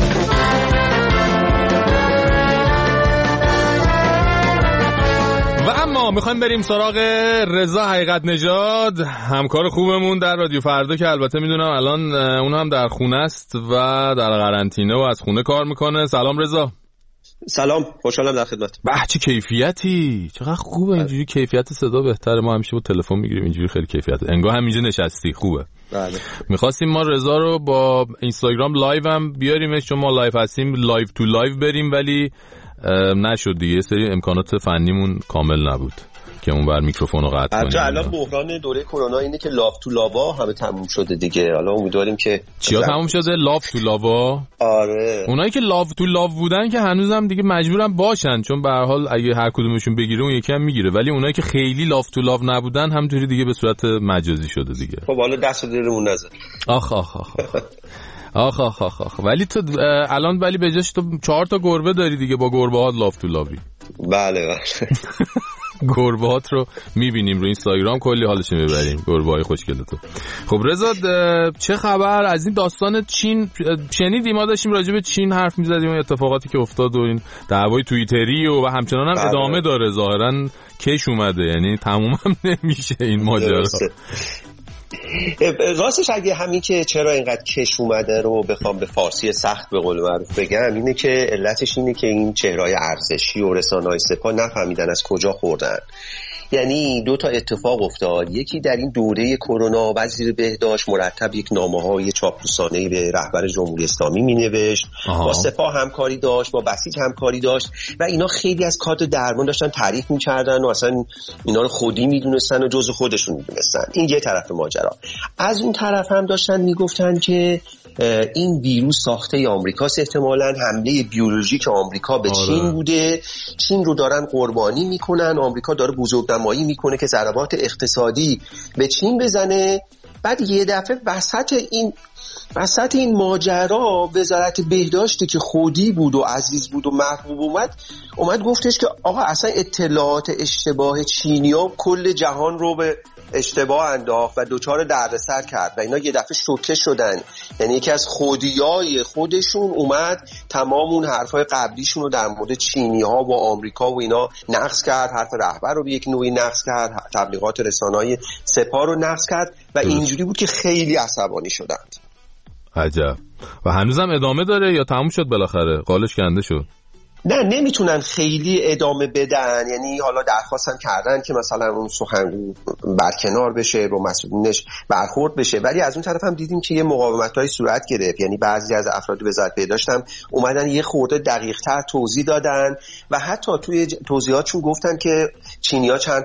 و اما میخوایم بریم سراغ رضا حقیقت نژاد، همکار خوبمون در رادیو فردا که البته میدونم الان اون هم در خونه است و در قرنطینه و از خونه کار میکنه. سلام رضا. سلام، خوشحالم در خدمت. به چه کیفیتی، چقدر خوبه اینجوری کیفیت صدا بهتره. ما همیشه با تلفن میگیریم، اینجوری خیلی کیفیت انگار همینجا نشستی. خوبه. بله. میخواستیم ما رضا رو با اینستاگرام لایو هم بیاریمش، چون ما لایو هستیم لایو تو لایو بریم، ولی نشد دیگه، یه سری امکانات فنیمون کامل نبود که اون بر میکروفون رو قطع کنیم. الان بحران دوره کرونا اینه که لاف تو لاوا همه تموم شده دیگه. حالا امیدواریم که چیا تموم شده؟ لاف تو لاوا. آره. اونایی که لاف تو لاو بودن که هنوزم دیگه مجبورن باشن، چون به هر حال اگه هر کدومشون بگیره اون یکی هم میگیره، ولی اونایی که خیلی لاف تو لاو نبودن همونطوری دیگه به صورت مجازی شده دیگه. خب حالا دست دلمون نزن. آخ ولی تو الان ولی به جاش تو 4 تا گربه داری دیگه، با گربه ها لاف تو لاوی. بله. گربه هات رو میبینیم رو اینستاگرام، کلی حالش میبریم گربه های خوشگل تو. خب رضا چه خبر از این داستان چین؟ شنیدیم، ما داشتیم راجع به چین حرف میزدیم و اتفاقاتی که افتاد و این دعوای توییتری و همچنان هم ادامه داره، ظاهرا کش اومده، یعنی تموم هم نمیشه این ماجرا. راستش اگه همین که چرا اینقدر کش اومده رو بخوام به فارسی سخت به قول معروف بگم، اینه که علتش اینه که این چهرهای ارزشی و رسانه‌های سپاه نفهمیدن از کجا خوردن. یعنی 2 تا اتفاق افتاد. یکی در این دوره کرونا وزیر بهداشت مرتب یک نامه‌های چاپلوسانه‌ای به رهبر جمهوری اسلامی می‌نوشت، با سپاه همکاری داشت، با بسیج همکاری داشت و اینا خیلی از کادر درمان داشتن تعریف می‌کردن و اصلا اینا رو خودی می‌دونستن و جزء خودشون می‌دونستن. این یه طرف ماجرا. از اون طرف هم داشتن میگفتن که این ویروس ساخته آمریکاست، احتمالاً حمله بیولوژیک آمریکا به چین بوده، چین رو دارن قربانی میکنن، آمریکا داره بزرگنمایی میکنه که ضربات اقتصادی به چین بزنه. بعد یه دفعه وسط این ماجرا وزارت بهداشتی که خودی بود و عزیز بود و محبوب اومد گفتش که آقا اصلا اطلاعات اشتباه چینی‌ها کل جهان رو به اشتباه انداخت و دوچار دردسر کرد و اینا یه دفعه شوکه شدن. یعنی یکی از خودیای خودشون اومد تمام اون حرفای قبلیشون رو در مورد چینی‌ها و آمریکا و اینا نقص کرد، حرف رهبر رو به یک نوعی نقص کرد، تبلیغات رسانه‌های سپاه رو نقص کرد و اینجوری بود که خیلی عصبانی شدند. عجب. و هنوزم ادامه داره یا تموم شد بالاخره؟ قالش کنده شد؟ نه نمیتونن خیلی ادامه بدن، یعنی حالا درخواستن کردن که مثلا اون سخنگو برکنار بشه، با مسئولینش برخورد بشه، ولی از اون طرف هم دیدیم که یه مقاومت‌های صورت گرفت. یعنی بعضی از افراد وزارت بهداشت هم اومدن یه خورده دقیق‌تر توضیح دادن و حتی توی توضیحاتشون گفتن که چینی‌ها چند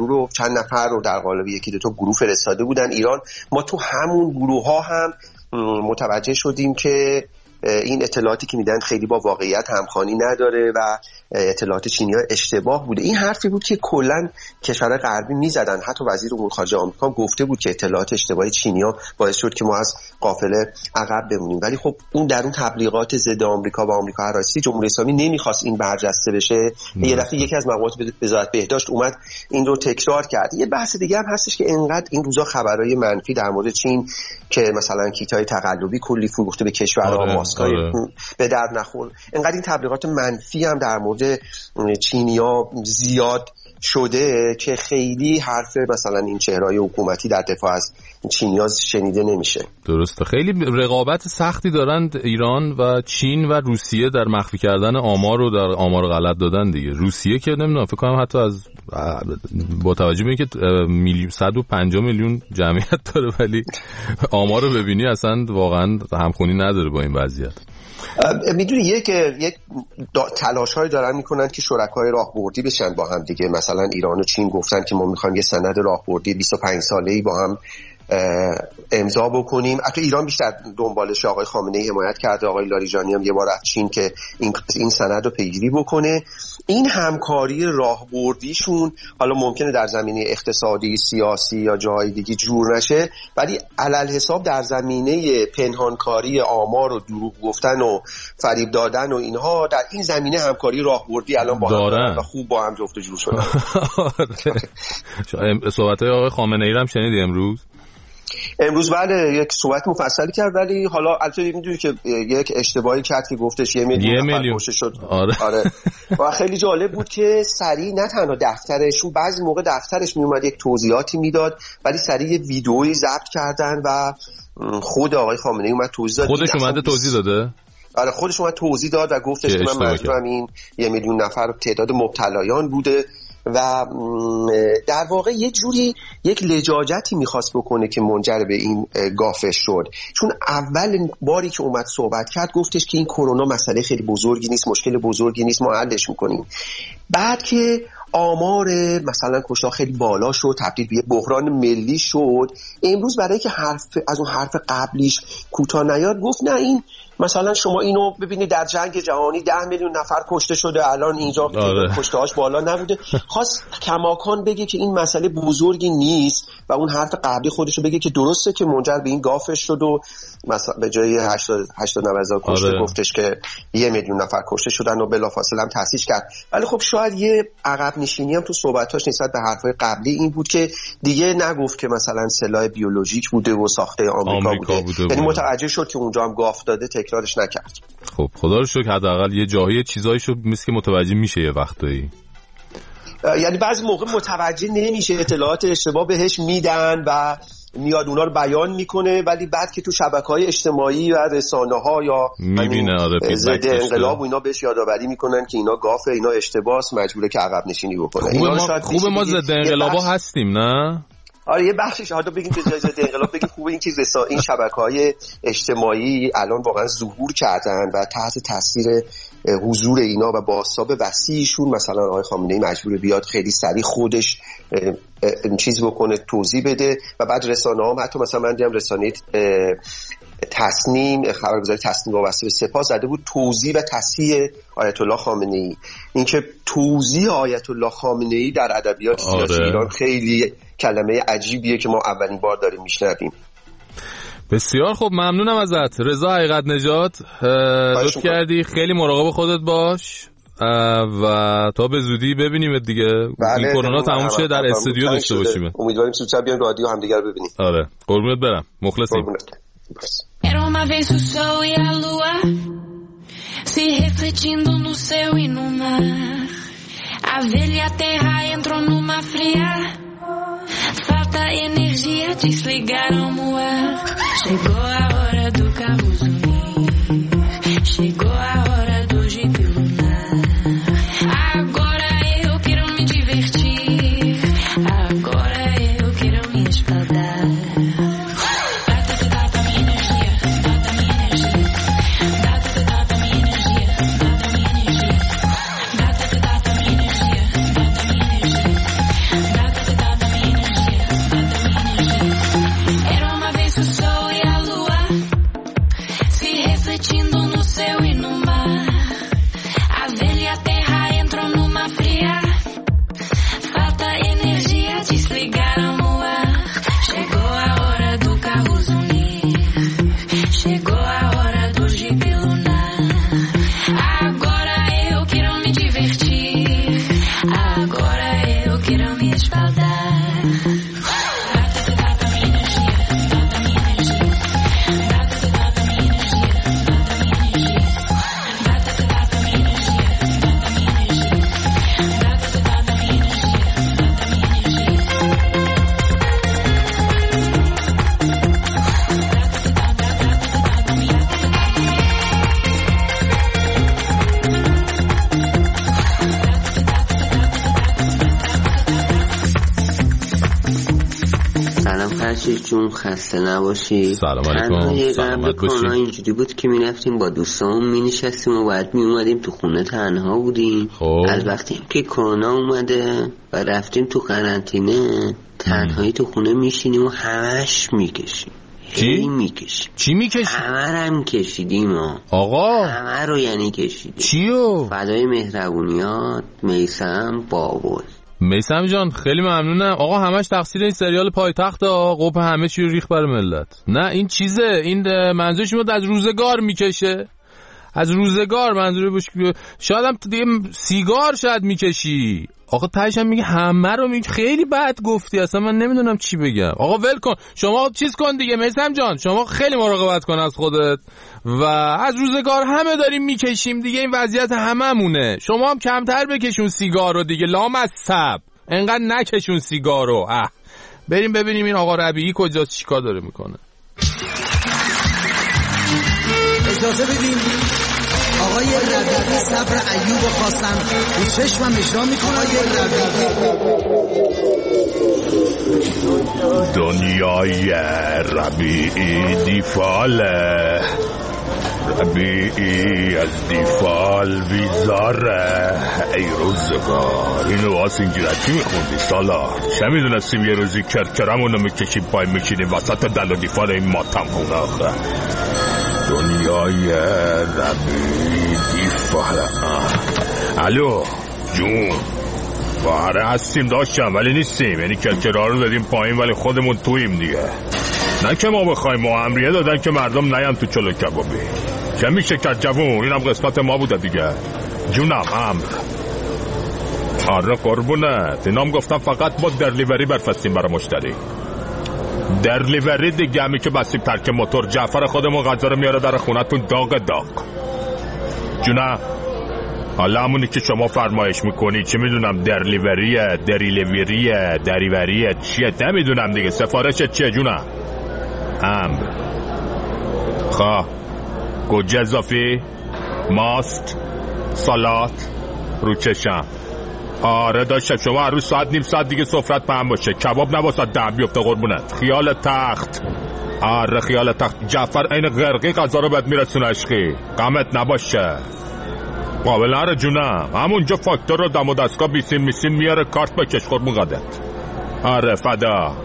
نفر رو در قالب 1-2 تا گروه فرستاده بودن ایران. ما تو همون گروه‌ها هم متوجه شدیم که این اطلاعاتی که میدن خیلی با واقعیت همخوانی نداره و اطلاعات چینی‌ها اشتباه بوده. این حرفی بود که کلاً کشورهای غربی میزدن. حتی وزیر امور خارجه آمریکا گفته بود که اطلاعات اشتباهی چینی‌ها باعث شد که ما از قافله عقب بمونیم. ولی خب اون در اون تبلیغات ضد آمریکا و آمریکا هراستی جمهوری اسلامی نمیخواست این برجسته بشه. یه دفعه یکی از مقامات وزارت بهداشت اومد این رو تکرار کرد. یه بحث دیگه هم هستش که انقدر این روزا خبرهای منفی در مورد چین که مثلا کیت‌های تقلبی کلی فروخته به کشورها، ماسکای به درد نخور، انقدر این تبلیغات منفی هم در مورد چینی‌ها زیاد شده که خیلی حرف مثلا این چهره‌های حکومتی در دفاع از چینی‌ها شنیده نمیشه. درسته. خیلی رقابت سختی دارند ایران و چین و روسیه در مخفی کردن آمار رو، در آمار غلط دادن دیگه. روسیه که نمیدونم فکر کنم حتی از با توجه به اینکه 150 میلیون جمعیت داره ولی آمار رو ببینی اصلا واقعا همخونی نداره با این وضعیت. میدونی یک تلاش‌هایی دارن میکنن که شرکای راهبردی بشن با هم دیگه. مثلا ایران و چین گفتن که ما میخوایم یه سند راهبردی 25 ساله‌ای با هم امضا بکنیم. البته ایران بیشتر دنبالش آقای خامنه‌ای حمایت کرده، آقای لاریجانی هم یه بار از چین که این سند رو پیگیری بکنه. این همکاری راهبردیشون حالا ممکنه در زمینه اقتصادی، سیاسی یا جاهای دیگه جور نشه، ولی علل حساب در زمینه پنهانکاری آمار و دروغ گفتن و فریب دادن و اینها در این زمینه همکاری راهبردی الان با هم و خوب با هم جفت و جور شدن. صحبت‌های آقای خامنه‌ای رو هم شنیدی امروز بله یک صحبت مفصلی کرد، ولی حالا البته میدونی که یک اشتباهی کرد که گفتش 1 میلیون کشته شد. آره. و خیلی جالب بود که سریع نه تنها دفترشون، بعضی موقع دفترش میومد یک توضیحاتی میداد، ولی سریع ویدئویی ضبط کردن و خود آقای خامنه‌ای اومد توضیح داد. خودش اومده توضیح داده؟ آره خودش اومد توضیح داد و گفتش که من منظورم این 1 میلیون نفر تعداد مبتلایان بوده و در واقع یه جوری یک لجاجتی میخواست بکنه که منجر به این گافش شد. چون اول باری که اومد صحبت کرد گفتش که این کرونا مسئله خیلی بزرگی نیست، مشکل بزرگی نیست، ما حلش میکنیم. بعد که آمار مثلا کشته خیلی بالا شد، تبدیل به بحران ملی شد، امروز برای که از اون حرف قبلیش کوتاه نیاد گفت نه این مثلا شما اینو ببینید در جنگ جهانی 10 میلیون نفر کشته شده، الان اینجا کشته‌هاش بالا نبوده. خواست کماکان بگه که این مسئله بزرگی نیست و اون حرف قبلی خودشو بگه که درسته که منجر به این گافش شد و مثلا به جای 80-90 هزار کشته گفتش که 1 میلیون نفر کشته شدن و بلافاصله هم تصحیح کرد. ولی خب شاید یه عقب نشینی هم تو صحبتاش نسبت به حرفای قبلی این بود که دیگه نگفت که مثلا سلاح بیولوژیک بوده و ساخته آمریکا بوده. یعنی متوجه شد که اونجا هم گاف داده، تکرارش نکرد. خب خدا رو شکر حداقل یه جایی چیزایشو مثل که متوجه میشه یه وقتایی. یعنی بعضی موقع متوجه نمیشه، اطلاعات اشتباه بهش میدن و میاد اونا رو بیان میکنه، ولی بعد که تو شبکه‌های اجتماعی و رسانه‌ها یا میبینه ضد انقلاب و اینا بهش یادآوری میکنن که اینا گافه، اینا اشتباهه، مجبوره که عقب نشینی بکنه. خوبه ما ضد انقلابا هستیم نه؟ آره یه بخشش حالا بگیم به جای ضد انقلاب بگیم خوبه این که این شبکه‌های اجتماعی الان واقعا ظهور کردن و تحت تاثیر حضور اینا و بازتاب وسیعشون مثلا آقای خامنه‌ای مجبور بیاد خیلی سریع خودش چیز بکنه، توضیح بده و بعد رسانه‌ها حتی مثلا من دیدم رسانه تصنیم، خبرگزاری تصنیم وابسته به سپاه زده بود توضیح و تصحیح آیت الله خامنه‌ای. اینکه توضیح آیت الله خامنه‌ای در ادبیات سیاسی ایران خیلی کلمه عجیبیه که ما اولین بار داریم میشنویم. بسیار خوب، ممنونم ازت رضا حقیقت نژاد، لطف کردی. خیلی مراقب خودت باش و تا به زودی ببینیم دیگه. این کرونا تموم شه در استودیو داشته باشیم. امیدواریم زودتر بیان رادیو همدیگه رو ببینیم. آره قربونت برم، مخلصیم. Era uma vez o sol e a lua se refletindo no céu e no mar. A velha e a terra entram numa fria. Falta energia, desligaram o ar. Chegou a hora do carro zunir. Chegou a hora do jipe lunar. Agora eu quero me divertir. Agora eu quero me espaldar. جون خسته نباشی. سلام علیکم. سلامت باشی. اینجوری بود که میرفتیم با دوستامون مینشستیم و بعد میومدیم تو خونه تنها بودیم. از وقتی که کرونا اومده و رفتیم تو قرنطینه تنهایی تو خونه میشینیم و همش میکشیم. چی میکشیم؟ چی میکشیم؟ همه رو هم کشیدیم آقا. همه رو یعنی کشیدیم. چیو؟ فدای مهربونیات میثم بابول. میثم جان خیلی ممنونم. آقا همش تقصیر این سریال پایتخت قپ همه چی رو ریخ بر ملت. نه این چیزه، این منظور شما از روزگار میکشه، از روزگار منظور باشه. شاید هم دیگه سیگار شاید میکشی. آقا تایش هم میگه همه رو میگه. خیلی بد گفتی، اصلا من نمیدونم چی بگم. آقا ول کن، شما چیز کن دیگه میثم جان، شما خیلی مراقبت کن از خودت و از روزگار همه داریم میکشیم دیگه. این وضعیت هممونه. شما هم کمتر بکشون سیگار رو دیگه، لامصب انقدر نکشون سیگار رو. بریم ببینیم این آقا ربیعی کجاست، چیکار داره میکنه. اجازه بدین آقای ربیعی صبر ایوب خواستم به چشمم اجرا میکنه. آقای ربیعی دنیای ربیعی دیفاله، ربیعی از دیفال بیزاره. ای روزگار اینو واسه انگلیسی میخوندی سالار، چه میدونستیم یه روزی کرکرمونو میکشیم پای میشینیم وسط دل و دیفال این ماتم خونه. آخه دنیای ربیعی دیفاله. الو جون، باره هستیم داشتم ولی نیستیم، یعنی کرکرها رو دادیم پایین ولی خودمون تویم دیگه. نه که ما بخوایم، ما امریه دادن که مردم نیان تو چلو کبابی. چه میشه که جوون، اینم قسمت ما بوده دیگه. جونم امر. آره قربونت، اینام گفتم فقط ما درلیوری برفستیم برای مشتری. درلیوری دیگه، همی که بسیم ترک موتور جعفر خودمون غذا رو میاره در خونتون داغ داغ. جونم حالا همونی که شما فرمایش میکنی چی میدونم درلیوریه دریلیوریه دریوریه چیه نمیدونم دیگه سفارشت چیه جونم امر خواه گوجه اضافی ماست سالات رو چشم آره داشتم شما هر روز ساعت نیم ساعت دیگه سفرت پهن باشه کباب نباسد دم بیفته قربونت خیال تخت آره خیال تخت جعفر این غرقی غذا رو بهت میرسونه عشقی غمت نباشه قابل نره جونم همونجا فاکتور رو دم و دستگاه بیسین میسین میاره کارت بکش قربون قدرت آره فدا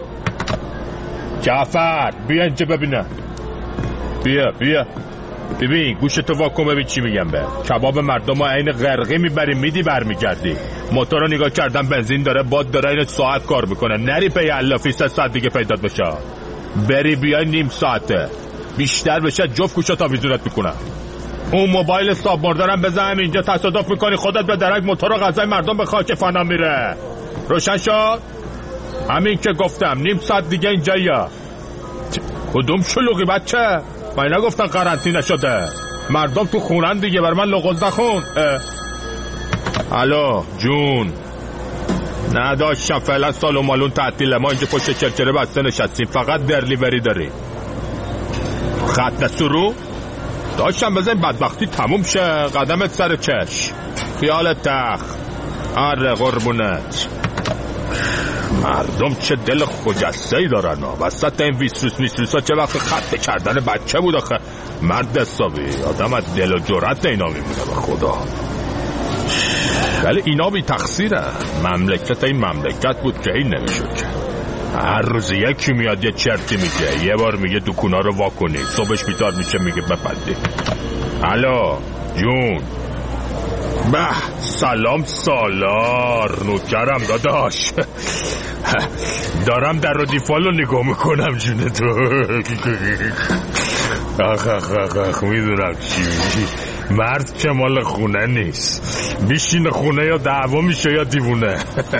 جعفر بیا اینجا ببینم بیا ببین گوشتو واکن ببین چی میگم به کباب مردم ما عین غرقی میبریم میدی برمیگردی موتور رو نگاه کردم بنزین داره باد داره این ساعت کار میکنه نری پی علافی 3 ساعت دیگه پیدات بشه بری بیای نیم ساعته بیشتر بشه جفت گوشتا ویزونت میکنم اون موبایل صاحب مردارم بزنم اینجا تصادف میکنی خودت به درک موتور و غذای مردم به خاک فنا میره روشن شد همین که گفتم نیم ساعت دیگه اینجا یا کدوم شلوغی بچه من نگفتن قرنطینه شده مردم تو خونن دیگه بر من لغز نخون الو جون نداشتم فعلا سال و مالون تعطیله ما اینجا پشت چرچره بسته نشستیم فقط درلیوری داری خط سرو داشتم بزن بدبختی تموم شه قدمت سر چش خیالت تخت آره قربونت مردم چه دل خجسته‌ای دارن وسط این ویسروس ها چه وقت خط کردن بچه بود آخه مرد حسابی آدم از دل و جرأت اینا میمونه به خدا ولی اینا بی تقصیره مملکت این مملکت بود که این نمیشد که هر روز یکی میاد یه چرتی میگه یه بار میگه دکونا رو واکنی صبحش بیدار میشه میگه بپندی الو جون به سلام سالار نوکرم داداش دارم در رو دیفالو نگاه میکنم جونه تو آخ میدونم چی میگی مرد که مال خونه نیست بیشین خونه یا دعوا میشه یا دیوونه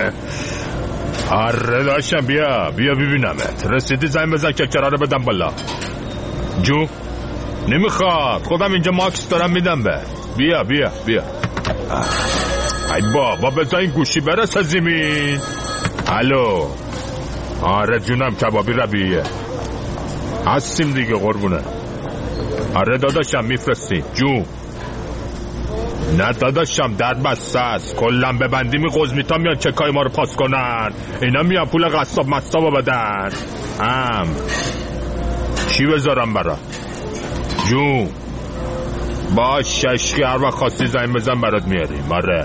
آره داشتم بیا ببینمت رسیدی زنگ بزن که کراره بدم بالا جو نمیخواد خودم اینجا ماکس دارم میدم به بیا ای بابا بزن این گوشی برسه زمین الو آره جونم کبابی ربیه هستیم دیگه قربونه آره داداشم میفرستی جو نه داداشم در بسته است کلم ببندی میقوز میتا میان چکای ما رو پاس کنن اینا میان پول قصاب مصابو بدن چی بذارم برات جو باش ششکی هر وقت خواستی زنگ بزن برات میاریم آره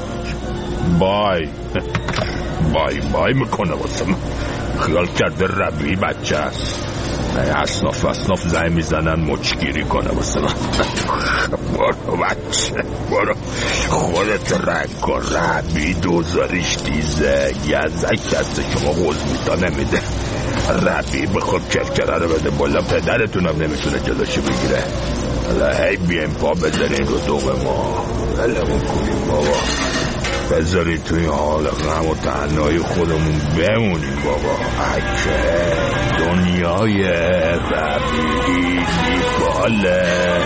بای میکنه واسه من خیال کرده ربی بچه است اصناف زنگ میزنن مچگیری کنه واسه من برو بچه برو خودت رنگ کن ربی دوزاریش دیزه یزک دست شما غوز میتا نمیده ربی بخواد کرکره رو بده بالا پدرتونم نمیتونه جلوشو بگیره حالا هی بیایم پا بزنیم رو دوم ما ولمون کنیم بابا بذارید توی حال غم و تنهایی خودمون بمونیم بابا اکه دنیای ربیعی دیفاله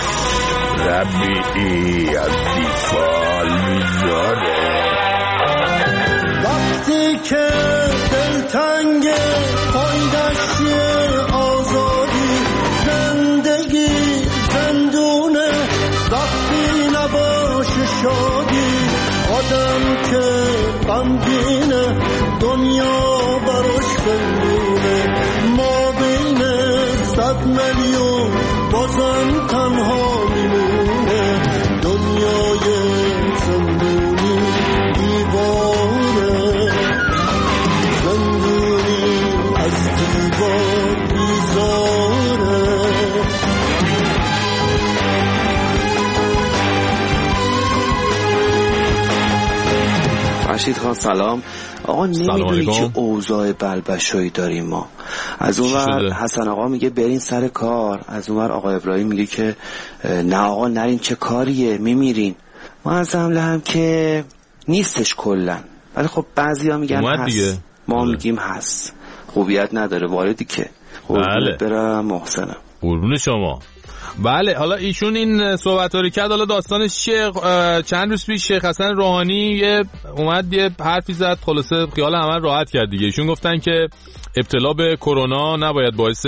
ربیعی از دیفال میذاره وقتی که دلتنگ پایدشتی آزادی زندگی زندونه وقتی نباشه شادی آدم که غمگینه دنیا براش بندونه ما بین 100 میلیون بازم تنها میمونه دنیای زندونی دیواره زندونی از دیوار بیزاره رشید خان سلام آقا نمیدونی که اوضاع بلبشویی داریم ما از اونور حسن آقا میگه برین سر کار از اونور آقا ابراهیم میگه که نه آقا نرین چه کاریه میمیرین ما از حمله هم که نیستش کلن ولی خب بعضی ها میگن هست دیگه. ما میگیم هست خوبیت نداره واردی که بله. برم محسنم قربون شما. بله حالا ایشون این صحبت رو کرد. حالا داستان شیخ چند روز پیش شیخ حسن روحانی اومد یه حرفی زد، خلاصه خیال همه راحت کرد دیگه. ایشون گفتن که ابتلا به کرونا نباید باعث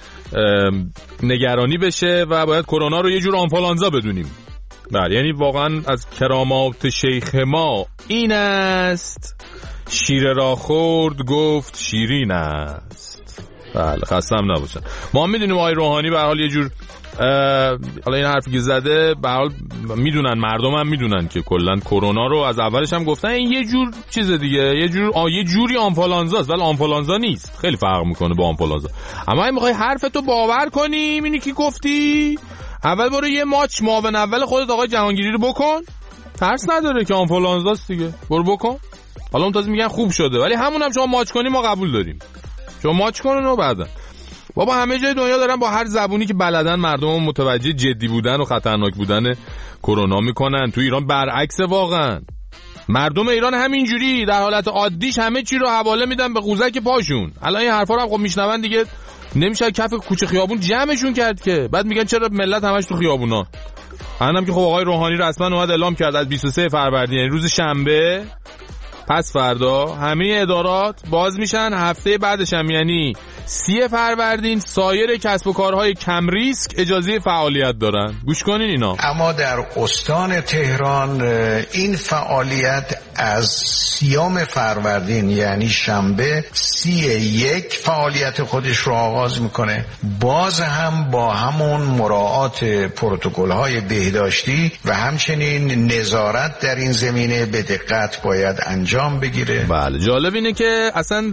نگرانی بشه و باید کرونا رو یه جور آنفولانزا بدونیم. بله یعنی واقعا از کرامات شیخ ما این است، شیر را خورد گفت شیرین است. بله خستم نباشن. ما میدونیم آقای روحانی به هر حال یه جور حالا این حرفی که زده به هر حال میدونن، مردم هم میدونن که کلا کرونا رو از اولش هم گفتن این یه جور چیز دیگه، یه جوری آنفولانزاست، ولی آنفولانزا نیست، خیلی فرق میکنه با آنفولانزا. اما اگه میخوای حرفتو باور کنیم اینی که گفتی، اول برو یه ماچ معاون اول خودت آقای جهانگیری رو بکن، ترس نداره که آنفولانزاست دیگه، برو بکن. حالا اون تازه میگن خوب شده، ولی همون هم شما ماچ کنی ما قبول داریم، شما ماچ کنن و بعدن بابا همه جای دنیا دارن با هر زبونی که بلدن مردم متوجه جدی بودن و خطرناک بودن کرونا میکنن. تو ایران برعکس، واقعا مردم ایران همینجوری در حالت عادیش همه چی رو حواله میدن به قوزک پاشون. الان این حرفا رو هم خب میشنون دیگه، نمیشه کف کوچه خیابون جمعشون کرد که بعد میگن چرا ملت همش تو خیابونا. الانم که خب آقای روحانی رسما اومد اعلام کرد از 23 فروردین یعنی روز شنبه پس فردا همه ادارات باز میشن، هفته بعدش هم یعنی 30 فروردین سایر کسب و کارهای کم ریسک اجازه فعالیت دارن. گوش کنین اینا. اما در استان تهران این فعالیت از 30 فروردین یعنی شنبه 31 فعالیت خودش رو آغاز میکنه، باز هم با همون مراعات پروتکل‌های بهداشتی و همچنین نظارت در این زمینه به دقت باید انجام بگیره. بله جالب اینه که اصلا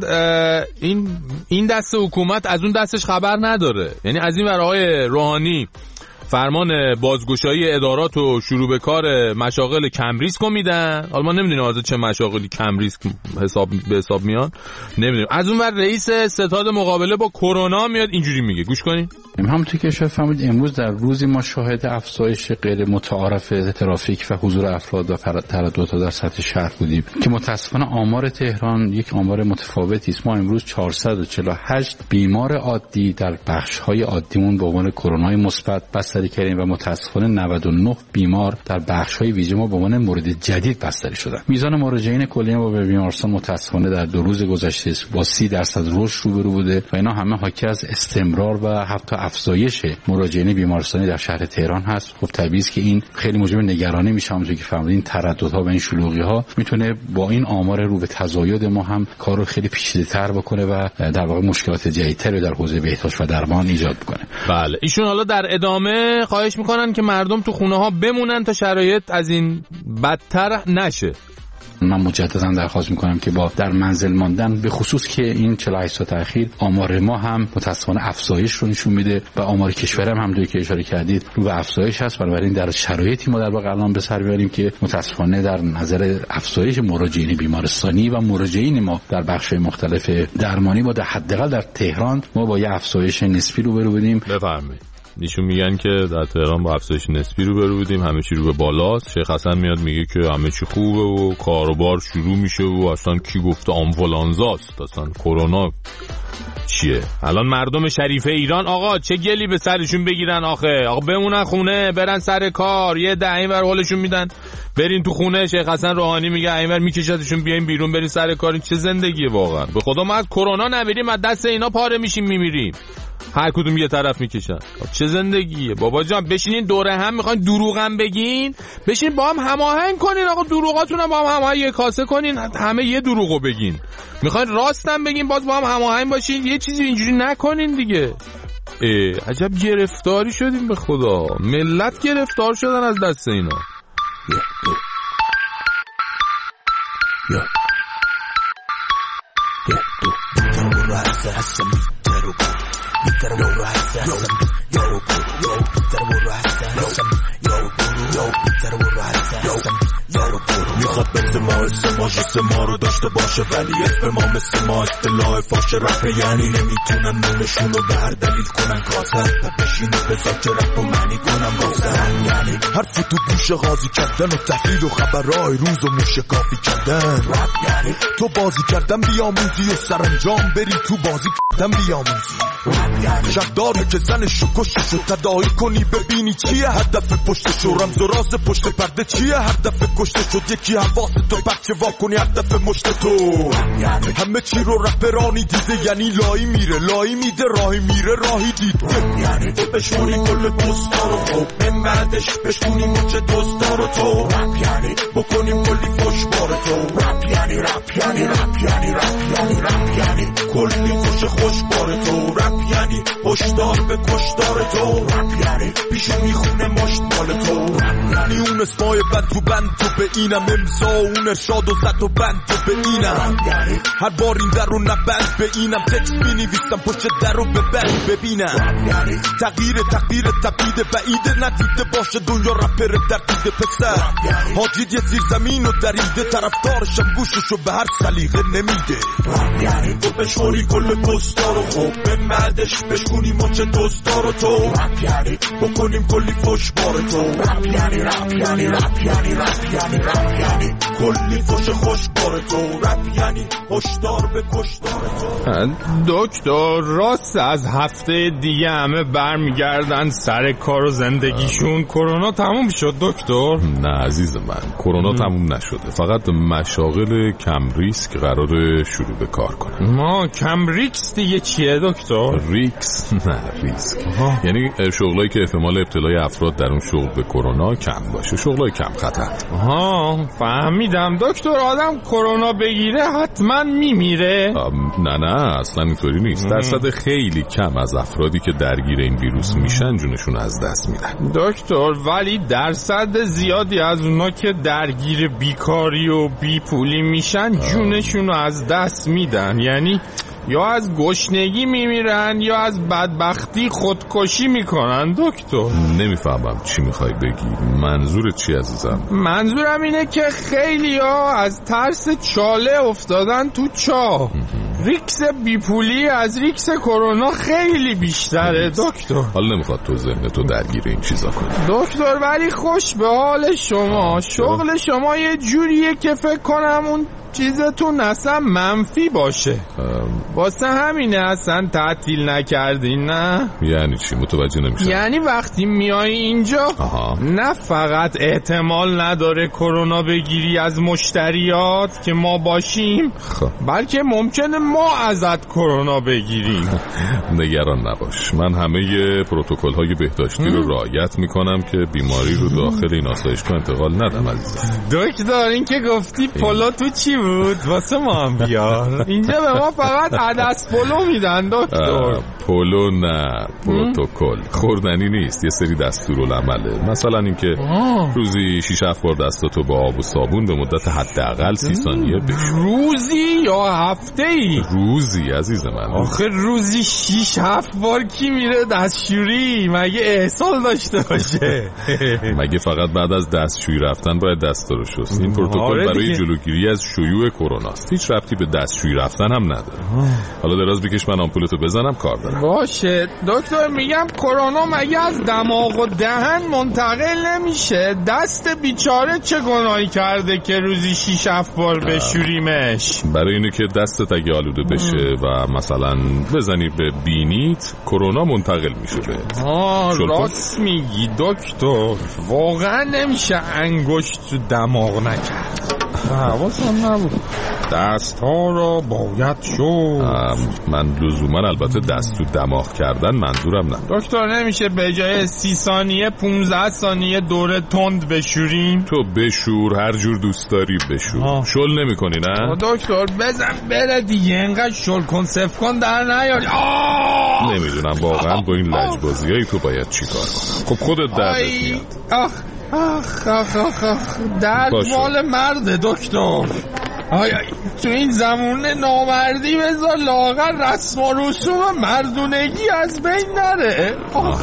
این دست حکومت از اون دستش خبر نداره، یعنی از این برای روحانی فرمان بازگشایی ادارات و شروع به کار مشاغل کم ریسک رو میدن. حالا ما نمیدونیم از چه مشاغلی کم ریسک به حساب میان، نمیدونیم. از اون ور رئیس ستاد مقابله با کرونا میاد اینجوری میگه، گوش کنین. همونطور که شاید فهمید امروز در روزی ما شاهد افزایش غیر متعارف ترافیک و حضور افراد و ترددها در سطح شهر بودیم که متاسفانه آمار تهران یک آمار متفاوتی است. ما امروز 448 بیمار عادی در بخش‌های عادیمون به عنوان کرونا مثبت بستری کردیم و متاسفانه 99 بیمار در بخش‌های ویژه ما به عنوان مورد جدید بستری شدن. میزان مراجعین کلی ما به بیمارستان متاسفانه در 2 روز گذشته با 30% رشد روبرو بوده و اینا همه حاکی از استمرار و حتی افزایش مراجعین بیمارستانی در شهر تهران هست. خب طبیعیه که این خیلی موجب نگرانی میشه، همونطور که فهمیدین ترددها و این شلوغی‌ها میتونه با این آمار رو به تزاید ما هم کار رو خیلی پیچیده‌تر بکنه و در واقع مشکلات جدیدتری در حوزه بهداشت و درمان ایجاد بکنه. بله ایشون حالا در ادامه خواهش میکنن که مردم تو خونه ها بمونن تا شرایط از این بدتر نشه. من مجددا درخواست میکنم که با در منزل ماندن، به خصوص که این 48 ساعت اخیر آمار ما هم متاسفانه افزایش رو نشون میده و آمار کشورم هم دوی که اشاره کردید رو به افزایش هست. بنابراین در شرایطی ما در واقع الان به سر میبریم که متاسفانه در نظر افزایش مراجعین بیمارستانی و مراجعین ما در بخش‌های مختلف درمانی ما در حداقل در تهران ما با یه افزایش نسبی روبرو بودیم. بفرمایید. ایشون میگن که در تهران با افزایش نسبی روبرو بودیم، همه چی رو به بالاست. شیخ حسن میاد میگه که همه چی خوبه و کاروبار شروع میشه و اصلا کی گفته آنفولانزاست، اصلا کرونا چیه. الان مردم شریف ایران آقا چه گلی به سرشون بگیرن آقا بمونن خونه، برن سر کار، یه ده اینور حالشون میدن برین تو خونه. شیخ حسن روحانی میگه اینور میکشتشون بیاین بیرون برین سر کار. چه زندگیه واقعا. به خدا ما از کرونا نمیریم، از دست اینا پاره میشیم میمیریم، هر کدوم یه طرف میکشن. چه زندگیه بابا جان. بشینین دوره هم، میخواین دروغم بگین بشین با هم هماهنگ کنین آقا، دروغاتون هم با هم هماهنگ یه کاسه کنین، همه یه دروغو بگین. میخواین راستم بگین باز با هم هماهنگ باشین، یه چیزی اینجوری نکنین دیگه. عجب گرفتاری شدیم به خدا، ملت گرفتار شدن از دست اینا. میخواد بنز ما استماج ما رو داشته باشه، ولی اسم ما مثل ما اصطلاح فاش رفه، یعنی نمیتونن نونشون رو به هر دلیل کنن کاسه و بشینه بذار که رفت و معنی کنم واسه. یعنی حرف تو گوش قاضی کردن و تحلیل و خبرهای روز و موشکافی کردن. رپ یعنی تو بازی کردن بیاموزی و سرانجام بری تو بازی کردن بیاموزی. شب داره که زنشو کششو تداعی کنی ببینی چیه هدف پشتشو، رمز و راز پشت پرده چیه هر دفعه کشته شد یکی حواستو بچه واکنی هدف مشت تو. همه چی رو رپرانی دیده یعنی لایی میره لایی میده راهی میره راهی دیده، یعنی تو بشونی کل دوستا رو خوب من بعدش بشونی مچه دوستا رو تو، یعنی بکنیم کلی فشبار تو، رپ یعنی رپ یعنی رپ یعنی رپ یعنی رپ یعنی کلی خوش خوشبار تو، رپ یعنی هشدار به کشدار تو، رپ یعنی پیشو میخونه مشت مال تو، یعنی اون اسمای بند تو بند تو به اینم امضا اون ارشاد و زد و بند تو به اینم، هر بار این در رو نبند به اینم تکس بینیویستم پشت در رو به بند ببینم، تغییر تقدیر تبدیده بعیده ندیده باشه دنیا رپر در دیده پسر، حاجید یه زیر زمین و دریده طرفدارشم گوششو به هر سلیقه نمیده، تو بشوری کل دوستا رو خوب به بعدش بشکونی مچه دوستا رو تو، بکنیم کلی فشبار تو، رپ یعنی رپ یعنی رپ یعنی رپ یعنی رپ یعنی کلی فش خوشبار تو، رپ یعنی هشدار به کشدار تو. دکتر راست از هفته دیگه همه برمیگردن سر کار و زندگیشون، کرونا تموم شد دکتر؟ نه عزیز من، کرونا تموم نشده، فقط مشاغل کم ریسک قراره شروع به کار کنن. ما کم ریکس دیگه چیه دکتر؟ ریکس نه ریسک، یعنی شغلایی که احتمال ابتلای افراد در اون شغل به کرونا کم باشه، شغلای کم خطر. فهمیدم دکتر. آدم کرونا بگیره حتما میمیره؟ نه اصلا اینطوری نیست. درصد خیلی کم از افرادی که درگیر این ویروس میشن جونشون از دست میدن دکتر، ولی درصد زیادی از اونا که درگیر بیکاری و بیپولی میشن جونشون از دست میدن، یعنی یا از گشنگی میمیرن یا از بدبختی خودکشی میکنن دکتر. نمیفهمم چی میخوای بگی، منظورت چی عزیزم؟ منظورم اینه که خیلی ها از ترس چاله افتادن تو چاه. ریکس بیپولی از ریکس کرونا خیلی بیشتره دکتر. حالا نمیخواد تو ذهنتو درگیر این چیزا کنی دکتر، ولی خوش به حال شما. شغل شما یه جوریه که فکر کنم اون چیزتون اصلا منفی باشه. واسه همینه اصلا تعطیل نکردین نه؟ یعنی چی؟ متوجه نمیشم. یعنی وقتی میای اینجا نه فقط احتمال نداره کرونا بگیری از مشتریات که ما باشیم، بلکه ممکنه ما ازت کرونا بگیریم. نگران نباش، من همه پروتکل های بهداشتی رو رعایت میکنم که بیماری رو داخل این آسایشگاه انتقال ندم عزیزم. دکتر این که گفتی پلو تو چی بود؟ واسه ما هم بیار. اینجا به ما فقط عدس پلو میدن دکتر. پلو نه، پروتکل خوردنی نیست، یه سری دستورالعمله. مثلا اینکه روزی 6-7 بار دستاتو با آب و صابون به مدت حداقل 30 ثانیه بشور. روزی یا هفته‌ای؟ روزی عزیز من. آخه روزی 6-7 بار کی میره دستشویی؟ مگه احسال داشته باشه؟ مگه فقط بعد از دستشویی رفتن باید دستا رو شست؟ این پروتکل برای جلوگیری از شیوع کرونا است، هیچ ربطی به دستشویی رفتن هم نداره. حالا دراز بکش من آمپولتو بزنم، کار دارم. باشه دکتر، میگم کرونا مگه از دماغ و دهن منتقل نمیشه؟ دست بیچاره چه گناهی کرده که روزی 6-7 بار بشوریمش؟ برای اینه که دستت اگه آلوده بشه و مثلا بزنی به بینیت، کرونا منتقل میشه بهت. راست میگی دکتر، واقعا نمیشه انگشت تو دماغ نکرد. حواسم نبود، دست ها را باید شد. من لزوما البته دست تو دماغ کردن منظورم نه دکتر. نمیشه به جای 30 ثانیه 15 ثانیه دوره تند بشوریم؟ تو بشور، هر جور دوست داری بشور. شل نمی کنی نه؟ دکتر بزن بره دیگه، اینقدر شل کن صف کن در نیاری. نمیدونم واقعا با این لجبازی هایی تو باید چی کار کنم. خب خودت دردت میاد. درد مال مرده دکتر. تو این زمونه نامردی بذار لاغر رسم و رسوم مردونگی از بین نره.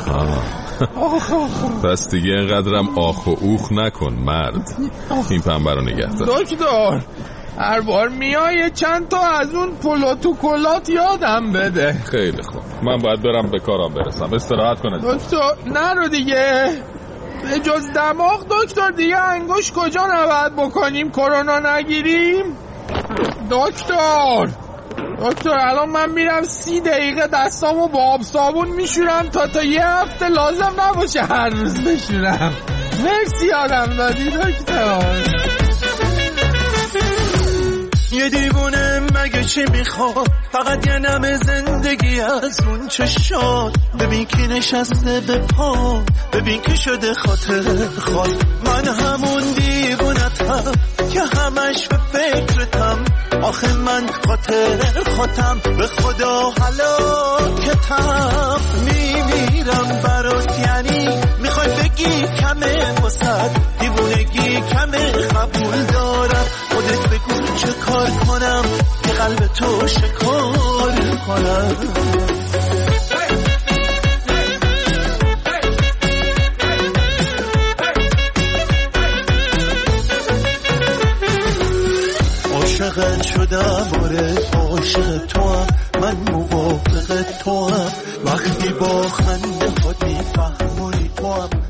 پس دیگه اینقدرم آخ و اوخ نکن مرد. این پنبه رو نگه دار دکتر. هر بار میای چند تا از اون پروتکلات یادم بده. خیلی خوب، من باید برم به کارم برسم. استراحت کنه دکتر. نرو دیگه، به جز دماغ دکتر دیگه انگوش کجا نباید بکنیم کرونا نگیریم؟ دکتر دکتر الان من میرم 30 دقیقه دستامو با آب صابون میشورم تا یه هفته لازم نباشه هر روز بشورم. مرسی آدم دادی دکتر. یه دیوونه مگه چی میخواد؟ فقط یه نم زندگی از اون چشات. ببین کی نشسته به پا، ببین کی شده خاطر خواب. من همون دیوونتم که همش به فکرتم. آخه من خاطرم به خدا هلاکتم. میمیرم برات یعنی میخوای بگی کمه واسد دیوونگی کمه قبول دارم. خودت بگو چه کار کنم که قلب تو شکار کنم. عاشقت شدم آره عاشق تو هم من موافق تو هم. وقتی با خنده خود میفهمونی تو هم